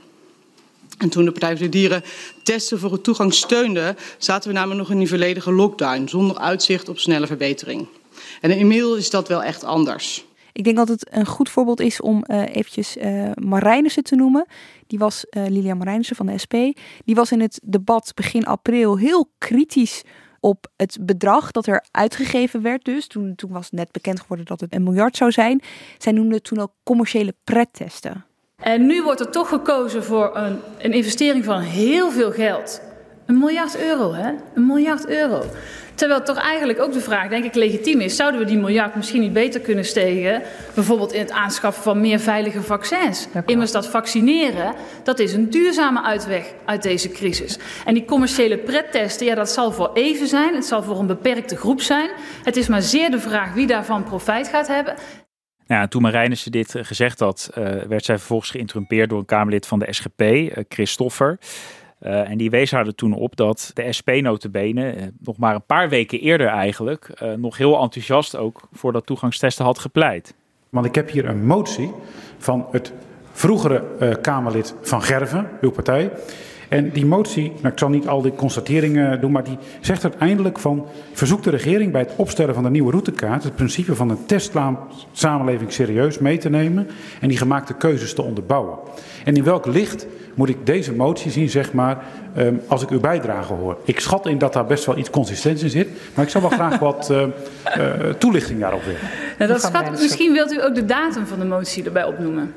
En toen de Partij voor de Dieren testen voor het toegang steunde, zaten we namelijk nog in die volledige lockdown, zonder uitzicht op snelle verbetering. En inmiddels is dat wel echt anders. Ik denk dat het een goed voorbeeld is om uh, eventjes uh, Marijnissen te noemen. Die was uh, Lilian Marijnissen van de S P. Die was in het debat begin april heel kritisch op het bedrag dat er uitgegeven werd. Dus toen, toen was net bekend geworden dat het een miljard zou zijn. Zij noemde het toen ook commerciële prettesten. En nu wordt er toch gekozen voor een, een investering van heel veel geld. Een miljard euro, hè? Een miljard euro. Terwijl toch eigenlijk ook de vraag, denk ik, legitiem is. Zouden we die miljard misschien niet beter kunnen steken? Bijvoorbeeld in het aanschaffen van meer veilige vaccins. Immers dat vaccineren, dat is een duurzame uitweg uit deze crisis. En die commerciële prettesten, ja, dat zal voor even zijn. Het zal voor een beperkte groep zijn. Het is maar zeer de vraag wie daarvan profijt gaat hebben. Ja, toen Marijnissen dit gezegd had, uh, werd zij vervolgens geïnterrumpeerd door een Kamerlid van de S G P, uh, Chris Stoffer. Uh, en die wees haar er toen op dat de S P nota bene uh, nog maar een paar weken eerder eigenlijk uh, nog heel enthousiast ook voor dat toegangstesten had gepleit. Want ik heb hier een motie van het vroegere uh, Kamerlid Van Gerven, uw partij. En die motie, nou, ik zal niet al die constateringen doen, maar die zegt uiteindelijk van, verzoekt de regering bij het opstellen van de nieuwe routekaart het principe van een testsamenleving serieus mee te nemen en die gemaakte keuzes te onderbouwen. En in welk licht moet ik deze motie zien, zeg maar, um, als ik uw bijdrage hoor? Ik schat in dat daar best wel iets consistents in zit, maar ik zou wel graag wat uh, uh, toelichting daarop willen. Nou, dat schat, misschien wilt u ook de datum van de motie erbij opnoemen.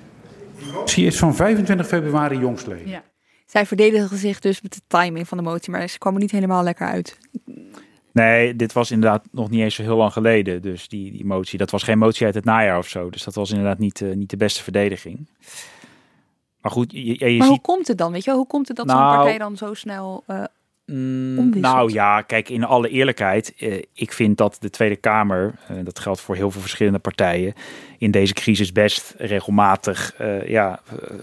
De motie is van vijfentwintig februari jongstleden. Ja. Zij verdedigde zich dus met de timing van de motie, maar ze kwam er niet helemaal lekker uit. Nee, dit was inderdaad nog niet eens zo heel lang geleden. Dus die, die motie, dat was geen motie uit het najaar of zo. Dus dat was inderdaad niet, uh, niet de beste verdediging. Maar goed, je, je maar ziet... hoe komt het dan? Weet je, hoe komt het dat nou, zo'n partij dan zo snel uh, Mm, nou ja, kijk, in alle eerlijkheid, eh, ik vind dat de Tweede Kamer, uh, dat geldt voor heel veel verschillende partijen, in deze crisis best regelmatig uh, ja,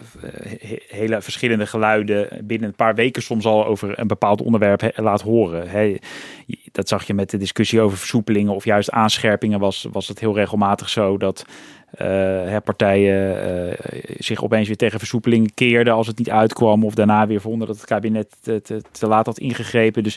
uh, hele verschillende geluiden binnen een paar weken soms al over een bepaald onderwerp he, laat horen. He, dat zag je met de discussie over versoepelingen of juist aanscherpingen, was, was het heel regelmatig zo dat Uh, partijen uh, zich opeens weer tegen versoepelingen keerden als het niet uitkwam, of daarna weer vonden dat het kabinet te, te, te laat had ingegrepen. Dus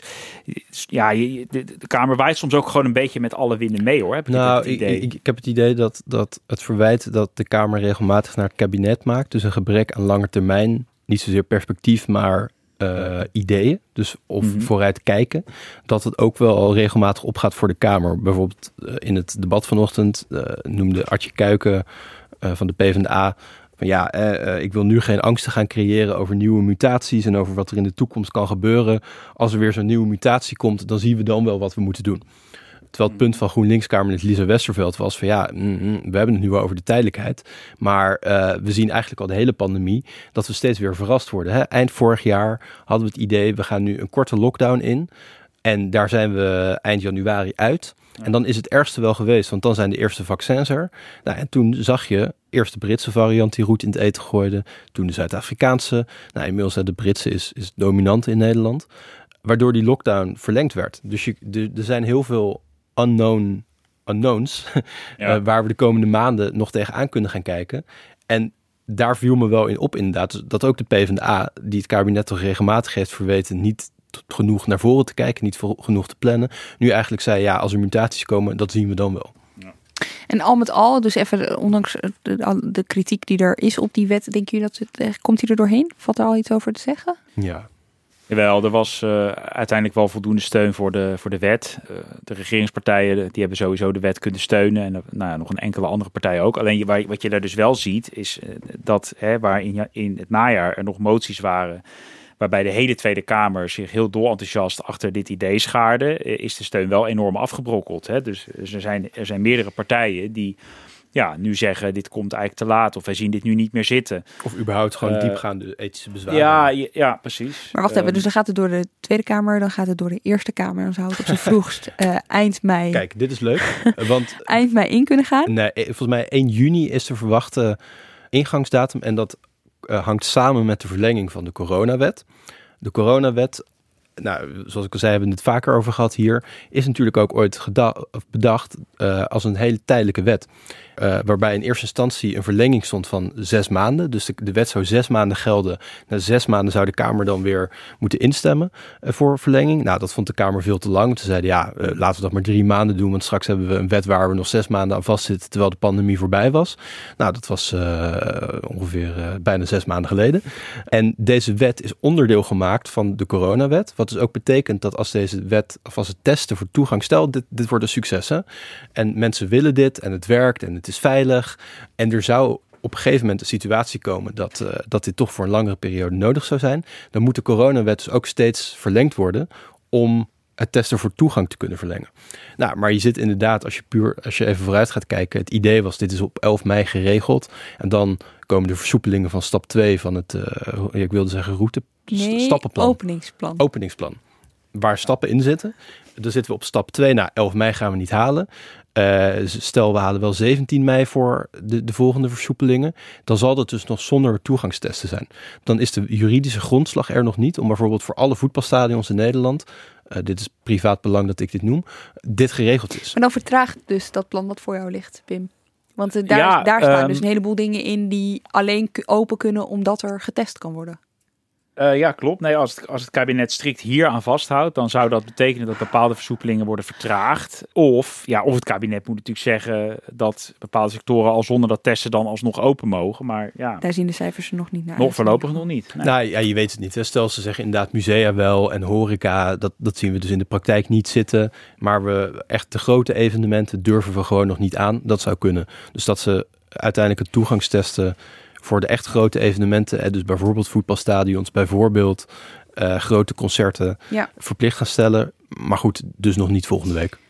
ja, de, de Kamer waait soms ook gewoon een beetje met alle winden mee, hoor. Heb je nou, het idee? Ik, ik, ik heb het idee dat, dat het verwijt dat de Kamer regelmatig naar het kabinet maakt, dus een gebrek aan lange termijn, niet zozeer perspectief, maar Uh, ideeën, dus of mm-hmm. vooruit kijken, dat het ook wel al regelmatig opgaat voor de Kamer. Bijvoorbeeld uh, in het debat vanochtend uh, noemde Artje Kuiken uh, van de PvdA van ja, uh, uh, ik wil nu geen angsten gaan creëren over nieuwe mutaties en over wat er in de toekomst kan gebeuren. Als er weer zo'n nieuwe mutatie komt, dan zien we dan wel wat we moeten doen. Terwijl het punt van GroenLinks-Kamerlid Lisa Westerveld was van ja, mm, we hebben het nu wel over de tijdelijkheid. Maar uh, we zien eigenlijk al de hele pandemie dat we steeds weer verrast worden. Hè? Eind vorig jaar hadden we het idee, we gaan nu een korte lockdown in. En daar zijn we eind januari uit. Ja. En dan is het ergste wel geweest, want dan zijn de eerste vaccins er. Nou, en toen zag je eerst de Britse variant die roet in het eten gooide. Toen de Zuid-Afrikaanse. Nou, inmiddels de Britse is, is dominant in Nederland. Waardoor die lockdown verlengd werd. Dus je, de, er zijn heel veel unknown unknowns, ja. uh, waar we de komende maanden nog tegenaan kunnen gaan kijken. En daar viel me wel in op inderdaad, dat ook de PvdA, die het kabinet toch regelmatig heeft verweten, niet t- genoeg naar voren te kijken, niet vo- genoeg te plannen, nu eigenlijk zei, ja, als er mutaties komen, dat zien we dan wel. Ja. En al met al, dus even ondanks de, de kritiek die er is op die wet, denken jullie dat het, komt hij er doorheen? Valt er al iets over te zeggen? Ja. Jawel, er was uh, uiteindelijk wel voldoende steun voor de, voor de wet. Uh, de regeringspartijen die hebben sowieso de wet kunnen steunen. En uh, nou, nog een enkele andere partij ook. Alleen waar, wat je daar dus wel ziet, is uh, dat hè, waar in, in het najaar er nog moties waren, waarbij de hele Tweede Kamer zich heel dolenthousiast achter dit idee schaarde, uh, is de steun wel enorm afgebrokkeld. Hè? Dus, dus er, zijn, er zijn meerdere partijen die ja, nu zeggen, dit komt eigenlijk te laat, of wij zien dit nu niet meer zitten. Of überhaupt gewoon uh, diepgaande ethische bezwaren. Ja, ja, ja, precies. Maar wacht even, um, dus dan gaat het door de Tweede Kamer, dan gaat het door de Eerste Kamer, dan zou het op zijn vroegst uh, eind mei... Kijk, dit is leuk, want... eind mei in kunnen gaan? Nee, volgens mij één juni is de verwachte ingangsdatum en dat uh, hangt samen met de verlenging van de coronawet. De coronawet, nou, zoals ik al zei, hebben we het vaker over gehad hier, is natuurlijk ook ooit geda- bedacht uh, als een hele tijdelijke wet. Uh, waarbij in eerste instantie een verlenging stond van zes maanden. Dus de, de wet zou zes maanden gelden. Na zes maanden zou de Kamer dan weer moeten instemmen uh, voor verlenging. Nou, dat vond de Kamer veel te lang. Ze zeiden, ja, uh, laten we dat maar drie maanden doen. Want straks hebben we een wet waar we nog zes maanden aan vastzitten, terwijl de pandemie voorbij was. Nou, dat was uh, ongeveer uh, bijna zes maanden geleden. En deze wet is onderdeel gemaakt van de coronawet. Wat dus ook betekent dat als deze wet, of als het testen voor toegang, stel, dit, dit wordt een succes, hè? En mensen willen dit en het werkt en het is veilig. En er zou op een gegeven moment een situatie komen dat, uh, dat dit toch voor een langere periode nodig zou zijn. Dan moet de coronawet dus ook steeds verlengd worden om het testen voor toegang te kunnen verlengen. Nou, maar je zit inderdaad, als je puur, als je even vooruit gaat kijken, het idee was, dit is op elf mei geregeld. En dan komen de versoepelingen van stap twee van het, uh, ik wilde zeggen route, nee, stappenplan. openingsplan. Openingsplan. Waar stappen in zitten. Dan zitten we op stap twee. Nou, elf mei gaan we niet halen. Uh, stel, we halen wel zeventien mei voor de, de volgende versoepelingen. Dan zal dat dus nog zonder toegangstesten zijn. Dan is de juridische grondslag er nog niet om bijvoorbeeld voor alle voetbalstadions in Nederland, uh, dit is privaat belang dat ik dit noem, dit geregeld is. Maar dan vertraagt dus dat plan wat voor jou ligt, Pim. Want uh, daar, ja, daar staan um, dus een heleboel dingen in die alleen open kunnen omdat er getest kan worden. Uh, ja, klopt. Nee, als het, als het kabinet strikt hier aan vasthoudt, dan zou dat betekenen dat bepaalde versoepelingen worden vertraagd. Of, ja, of het kabinet moet natuurlijk zeggen dat bepaalde sectoren al zonder dat testen dan alsnog open mogen. Maar ja, daar zien de cijfers er nog niet naar. Nog voorlopig nog niet. Nee. Nou ja, je weet het niet. Hè. Stel, ze zeggen inderdaad musea wel en horeca, dat, dat zien we dus in de praktijk niet zitten. Maar we echt de grote evenementen durven we gewoon nog niet aan. Dat zou kunnen. Dus dat ze uiteindelijk het toegangstesten voor de echt grote evenementen, dus bijvoorbeeld voetbalstadions, bijvoorbeeld uh, grote concerten, ja, verplicht gaan stellen. Maar goed, dus nog niet volgende week.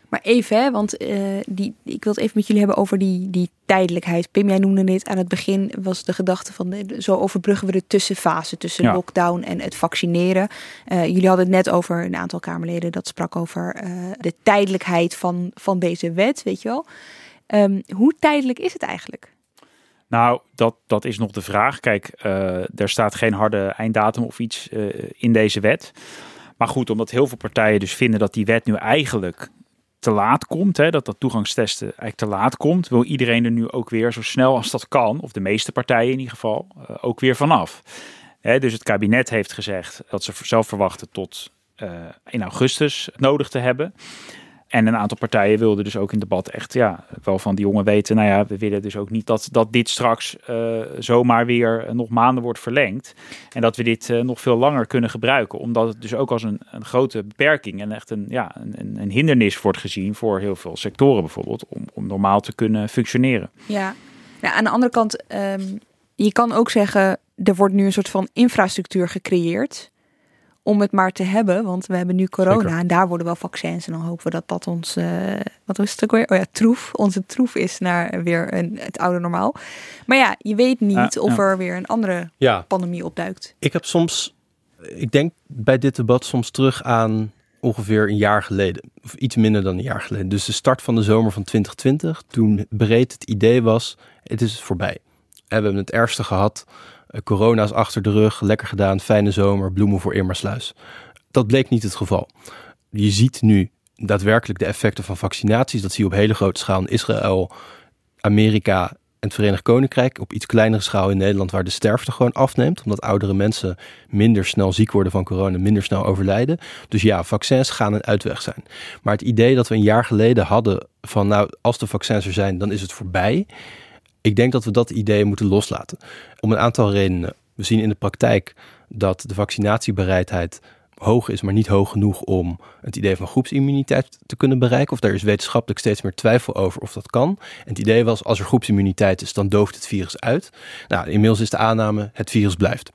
Maar even, hè, want uh, die, ik wil het even met jullie hebben over die, die tijdelijkheid. Pim, jij noemde dit aan het begin, was de gedachte van de, zo overbruggen we de tussenfase tussen ja. lockdown en het vaccineren. Uh, jullie hadden het net over een aantal Kamerleden dat sprak over uh, de tijdelijkheid van, van deze wet, weet je wel. Um, hoe tijdelijk is het eigenlijk? Nou, dat, dat is nog de vraag. Kijk, uh, er staat geen harde einddatum of iets uh, in deze wet. Maar goed, omdat heel veel partijen dus vinden dat die wet nu eigenlijk te laat komt, hè, dat dat toegangstesten eigenlijk te laat komt, wil iedereen er nu ook weer zo snel als dat kan, of de meeste partijen in ieder geval, uh, ook weer vanaf. Hè, dus het kabinet heeft gezegd dat ze zelf verwachten tot uh, in augustus het nodig te hebben. En een aantal partijen wilden dus ook in debat echt ja, wel van die jongen weten, nou ja, we willen dus ook niet dat, dat dit straks uh, zomaar weer uh, nog maanden wordt verlengd. En dat we dit uh, nog veel langer kunnen gebruiken. Omdat het dus ook als een, een grote beperking en echt een, ja, een, een hindernis wordt gezien voor heel veel sectoren bijvoorbeeld, om, om normaal te kunnen functioneren. Ja, nou, aan de andere kant, um, je kan ook zeggen, er wordt nu een soort van infrastructuur gecreëerd om het maar te hebben, want we hebben nu corona. Zeker. En daar worden wel vaccins en dan hopen we dat dat ons, uh, wat is het ook weer? Oh ja, troef. Onze troef is naar weer een, het oude normaal. Maar ja, je weet niet uh, of ja. er weer een andere ja. pandemie opduikt. Ik heb soms, ik denk bij dit debat soms terug aan ongeveer een jaar geleden. Of iets minder dan een jaar geleden. Dus de start van de zomer van twintig twintig. Toen breed het idee was, het is voorbij. En we hebben het ergste gehad. Corona is achter de rug, lekker gedaan, fijne zomer, bloemen voor Irmersluis. Dat bleek niet het geval. Je ziet nu daadwerkelijk de effecten van vaccinaties. Dat zie je op hele grote schaal in Israël, Amerika en het Verenigd Koninkrijk. Op iets kleinere schaal in Nederland, waar de sterfte gewoon afneemt. Omdat oudere mensen minder snel ziek worden van corona, minder snel overlijden. Dus ja, vaccins gaan een uitweg zijn. Maar het idee dat we een jaar geleden hadden van nou, als de vaccins er zijn, dan is het voorbij. Ik denk dat we dat idee moeten loslaten. Om een aantal redenen. We zien in de praktijk dat de vaccinatiebereidheid hoog is, maar niet hoog genoeg om het idee van groepsimmuniteit te kunnen bereiken. Of daar is wetenschappelijk steeds meer twijfel over of dat kan. En het idee was, als er groepsimmuniteit is, dan dooft het virus uit. Nou, inmiddels is de aanname, het virus blijft.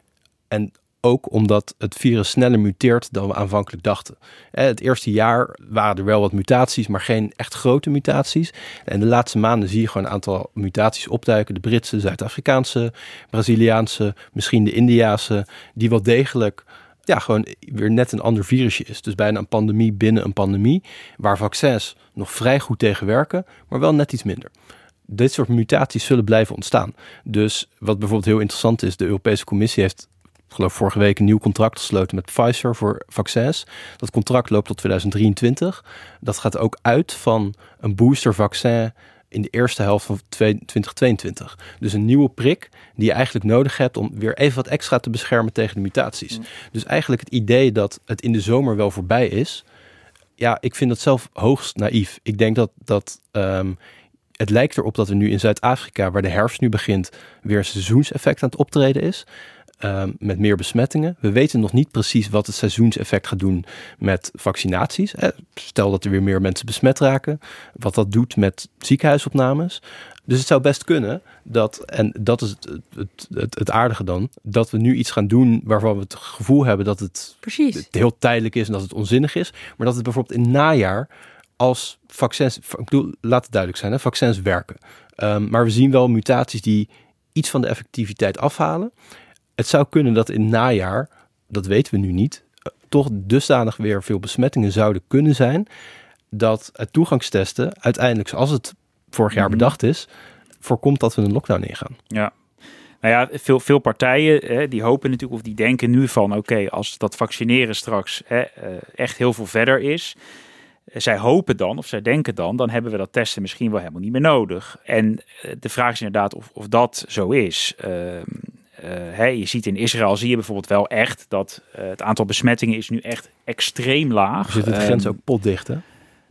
En ook omdat het virus sneller muteert dan we aanvankelijk dachten. Het eerste jaar waren er wel wat mutaties, maar geen echt grote mutaties. En de laatste maanden zie je gewoon een aantal mutaties opduiken. De Britse, Zuid-Afrikaanse, Braziliaanse, misschien de Indiase, die wel degelijk ja, gewoon weer net een ander virusje is. Dus bijna een pandemie binnen een pandemie, waar vaccins nog vrij goed tegen werken, maar wel net iets minder. Dit soort mutaties zullen blijven ontstaan. Dus wat bijvoorbeeld heel interessant is, de Europese Commissie heeft ik geloof vorige week een nieuw contract gesloten met Pfizer voor vaccins. Dat contract loopt tot tweeduizend drieëntwintig. Dat gaat ook uit van een boostervaccin in de eerste helft van twintig tweeëntwintig. Dus een nieuwe prik die je eigenlijk nodig hebt om weer even wat extra te beschermen tegen de mutaties. Mm. Dus eigenlijk het idee dat het in de zomer wel voorbij is, ja, ik vind dat zelf hoogst naïef. Ik denk dat dat um, het lijkt erop dat er nu in Zuid-Afrika, waar de herfst nu begint, weer een seizoenseffect aan het optreden is. Um, met meer besmettingen. We weten nog niet precies wat het seizoenseffect gaat doen met vaccinaties. Eh, stel dat er weer meer mensen besmet raken. Wat dat doet met ziekenhuisopnames. Dus het zou best kunnen dat, en dat is het, het, het, het aardige dan, dat we nu iets gaan doen waarvan we het gevoel hebben dat het, het heel tijdelijk is en dat het onzinnig is. Maar dat het bijvoorbeeld in het najaar als vaccins, ik bedoel, laat het duidelijk zijn, hè, vaccins werken. Um, maar we zien wel mutaties die iets van de effectiviteit afhalen. Het zou kunnen dat in het najaar, dat weten we nu niet, toch dusdanig weer veel besmettingen zouden kunnen zijn, dat het toegangstesten uiteindelijk, zoals het vorig jaar bedacht is, voorkomt dat we een lockdown ingaan. Ja. Nou ja, veel, veel partijen hè, die hopen natuurlijk of die denken nu van oké, okay, als dat vaccineren straks hè, echt heel veel verder is, zij hopen dan, of zij denken dan, dan hebben we dat testen misschien wel helemaal niet meer nodig. En de vraag is inderdaad of, of dat zo is. Uh, Uh, hey, je ziet in Israël, zie je bijvoorbeeld wel echt dat uh, het aantal besmettingen is nu echt extreem laag. Er zit de grens um, ook potdicht, hè?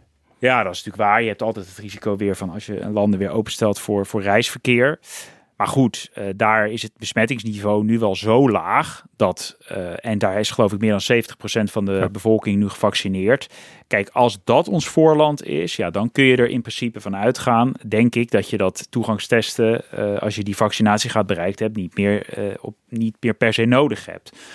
Ja, dat is natuurlijk waar. Je hebt altijd het risico weer van als je een landen weer openstelt voor, voor reisverkeer. Maar goed, uh, daar is het besmettingsniveau nu wel zo laag dat, uh, en daar is geloof ik meer dan zeventig procent van de ja. bevolking nu gevaccineerd. Kijk, als dat ons voorland is, ja, dan kun je er in principe van uitgaan, denk ik, dat je dat toegangstesten, uh, als je die vaccinatie gaat bereikt hebt, niet meer, uh, op, niet meer per se nodig hebt.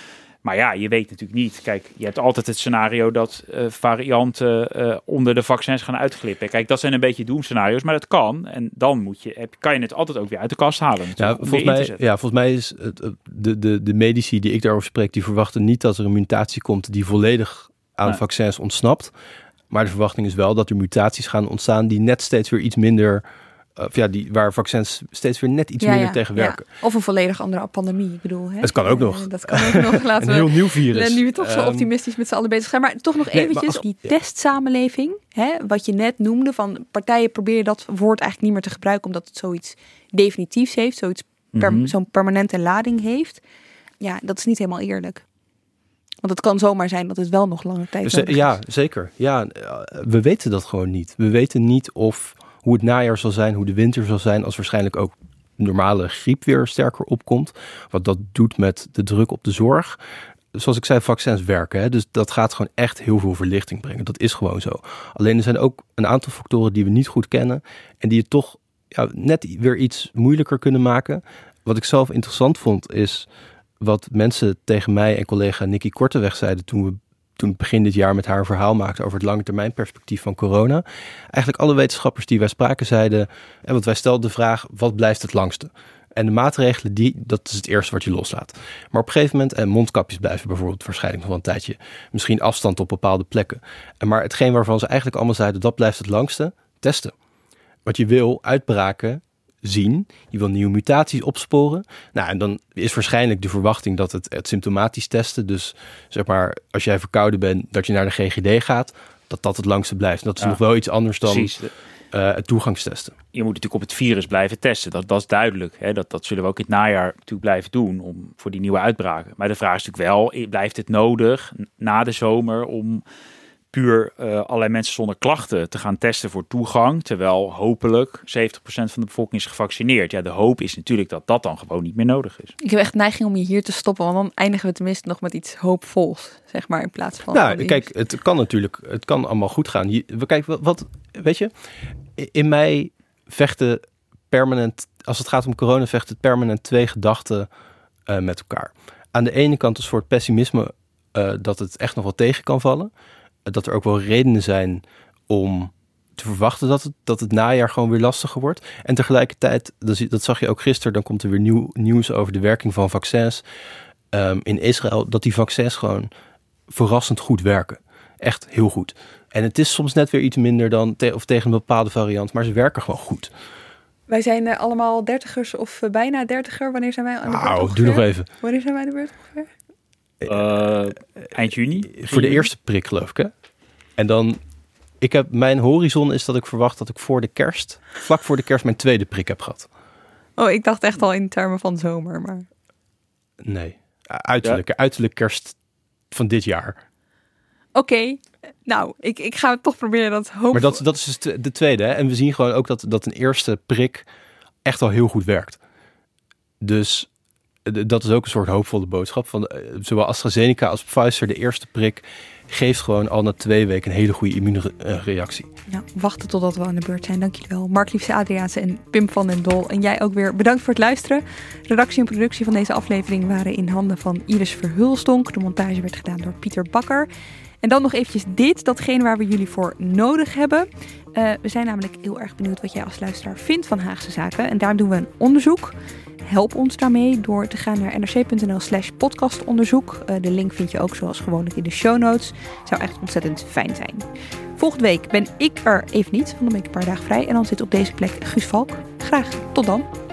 Maar ja, je weet natuurlijk niet. Kijk, je hebt altijd het scenario dat uh, varianten uh, onder de vaccins gaan uitglippen. Kijk, dat zijn een beetje doemscenario's, maar dat kan. En dan moet je, heb, kan je het altijd ook weer uit de kast halen. Ja, volgens mij, ja, volgens mij is het, de, de, de medici die ik daarover spreek, die verwachten niet dat er een mutatie komt die volledig aan nee. vaccins ontsnapt. Maar de verwachting is wel dat er mutaties gaan ontstaan die net steeds weer iets minder... Of ja, die, waar vaccins steeds weer net iets ja, minder ja, tegen werken. Ja. Of een volledig andere pandemie, ik bedoel. Hè? Het kan ook nog. Uh, dat kan ook nog. Laten een heel nieuw virus. We, nu we toch zo optimistisch met z'n allen bezig zijn. Maar toch nog eventjes nee, als, die ja. testsamenleving. Hè, wat je net noemde, van partijen proberen dat woord eigenlijk niet meer te gebruiken, omdat het zoiets definitiefs heeft, zoiets per, mm-hmm. zo'n permanente lading heeft. Ja, dat is niet helemaal eerlijk. Want het kan zomaar zijn dat het wel nog langer tijd dus, Ja, is. zeker. Ja, we weten dat gewoon niet. We weten niet of... hoe het najaar zal zijn, hoe de winter zal zijn, als waarschijnlijk ook normale griep weer sterker opkomt. Wat dat doet met de druk op de zorg. Zoals ik zei, vaccins werken. Hè? Dus dat gaat gewoon echt heel veel verlichting brengen. Dat is gewoon zo. Alleen er zijn ook een aantal factoren die we niet goed kennen en die het toch ja, net weer iets moeilijker kunnen maken. Wat ik zelf interessant vond is wat mensen tegen mij en collega Nikki Korteweg zeiden toen we toen ik begin dit jaar met haar verhaal maakte over het lange termijn perspectief van corona. Eigenlijk alle wetenschappers die wij spraken zeiden, en want wij stelden de vraag, wat blijft het langste? En de maatregelen, die, dat is het eerste wat je loslaat. Maar op een gegeven moment, en mondkapjes blijven bijvoorbeeld waarschijnlijk nog wel een tijdje, misschien afstand op bepaalde plekken. En maar hetgeen waarvan ze eigenlijk allemaal zeiden, dat blijft het langste, testen. Wat je wil, uitbraken zien. Je wil nieuwe mutaties opsporen. Nou, en dan is waarschijnlijk de verwachting dat het, het symptomatisch testen, dus zeg maar, als jij verkouden bent, dat je naar de G G D gaat, dat dat het langste blijft. Dat is ja, nog wel iets anders dan uh, het toegangstesten. Je moet natuurlijk op het virus blijven testen. Dat, dat is duidelijk. Hè? Dat, dat zullen we ook in het najaar natuurlijk blijven doen om voor die nieuwe uitbraken. Maar de vraag is natuurlijk wel, blijft het nodig na de zomer om puur uh, allerlei mensen zonder klachten te gaan testen voor toegang, terwijl hopelijk zeventig procent van de bevolking is gevaccineerd. Ja, de hoop is natuurlijk dat dat dan gewoon niet meer nodig is. Ik heb echt neiging om je hier te stoppen, want dan eindigen we tenminste nog met iets hoopvols, zeg maar, in plaats van... Nou, kijk, het kan natuurlijk, het kan allemaal goed gaan. Je, kijk, wat, weet je, in mij vechten permanent, als het gaat om corona, vechten permanent twee gedachten uh, met elkaar. Aan de ene kant een soort pessimisme uh, dat het echt nog wel tegen kan vallen. Dat er ook wel redenen zijn om te verwachten dat het, dat het najaar gewoon weer lastiger wordt. En tegelijkertijd, dat zag je ook gisteren, dan komt er weer nieuw, nieuws over de werking van vaccins um, in Israël, dat die vaccins gewoon verrassend goed werken. Echt heel goed. En het is soms net weer iets minder dan te, of tegen een bepaalde variant, maar ze werken gewoon goed. Wij zijn uh, allemaal dertigers of uh, bijna dertiger. Wanneer zijn wij aan de beurt? Nou, doe nog even. Wanneer zijn wij aan de beurt ongeveer? Uh, eind juni? Voor de eerste prik, geloof ik, hè? En dan, ik heb, mijn horizon is dat ik verwacht dat ik voor de kerst, vlak voor de kerst, mijn tweede prik heb gehad. Oh, ik dacht echt al in termen van zomer, maar... Nee, uiterlijk, ja. uiterlijk kerst van dit jaar. Oké, okay. nou, ik, ik ga het toch proberen dat hoop... Maar dat, dat is dus de tweede, hè? En we zien gewoon ook dat, dat een eerste prik echt al heel goed werkt. Dus dat is ook een soort hoopvolle boodschap. Van, zowel AstraZeneca als Pfizer, de eerste prik, geeft gewoon al na twee weken een hele goede immuunreactie. Nou, wachten totdat we aan de beurt zijn. Dank jullie wel. Mark Liefse Adriaanse en Pim van den Dol. En jij ook weer bedankt voor het luisteren. Redactie en productie van deze aflevering waren in handen van Iris Verhulstonk. De montage werd gedaan door Pieter Bakker. En dan nog eventjes dit, datgene waar we jullie voor nodig hebben. Uh, we zijn namelijk heel erg benieuwd wat jij als luisteraar vindt van Haagse Zaken. En daarom doen we een onderzoek. Help ons daarmee door te gaan naar nrc.nl slash podcastonderzoek. Uh, de link vind je ook zoals gewoonlijk in de show notes. Zou echt ontzettend fijn zijn. Volgende week ben ik er even niet, want dan ben ik een paar dagen vrij. En dan zit op deze plek Guus Valk. Graag tot dan.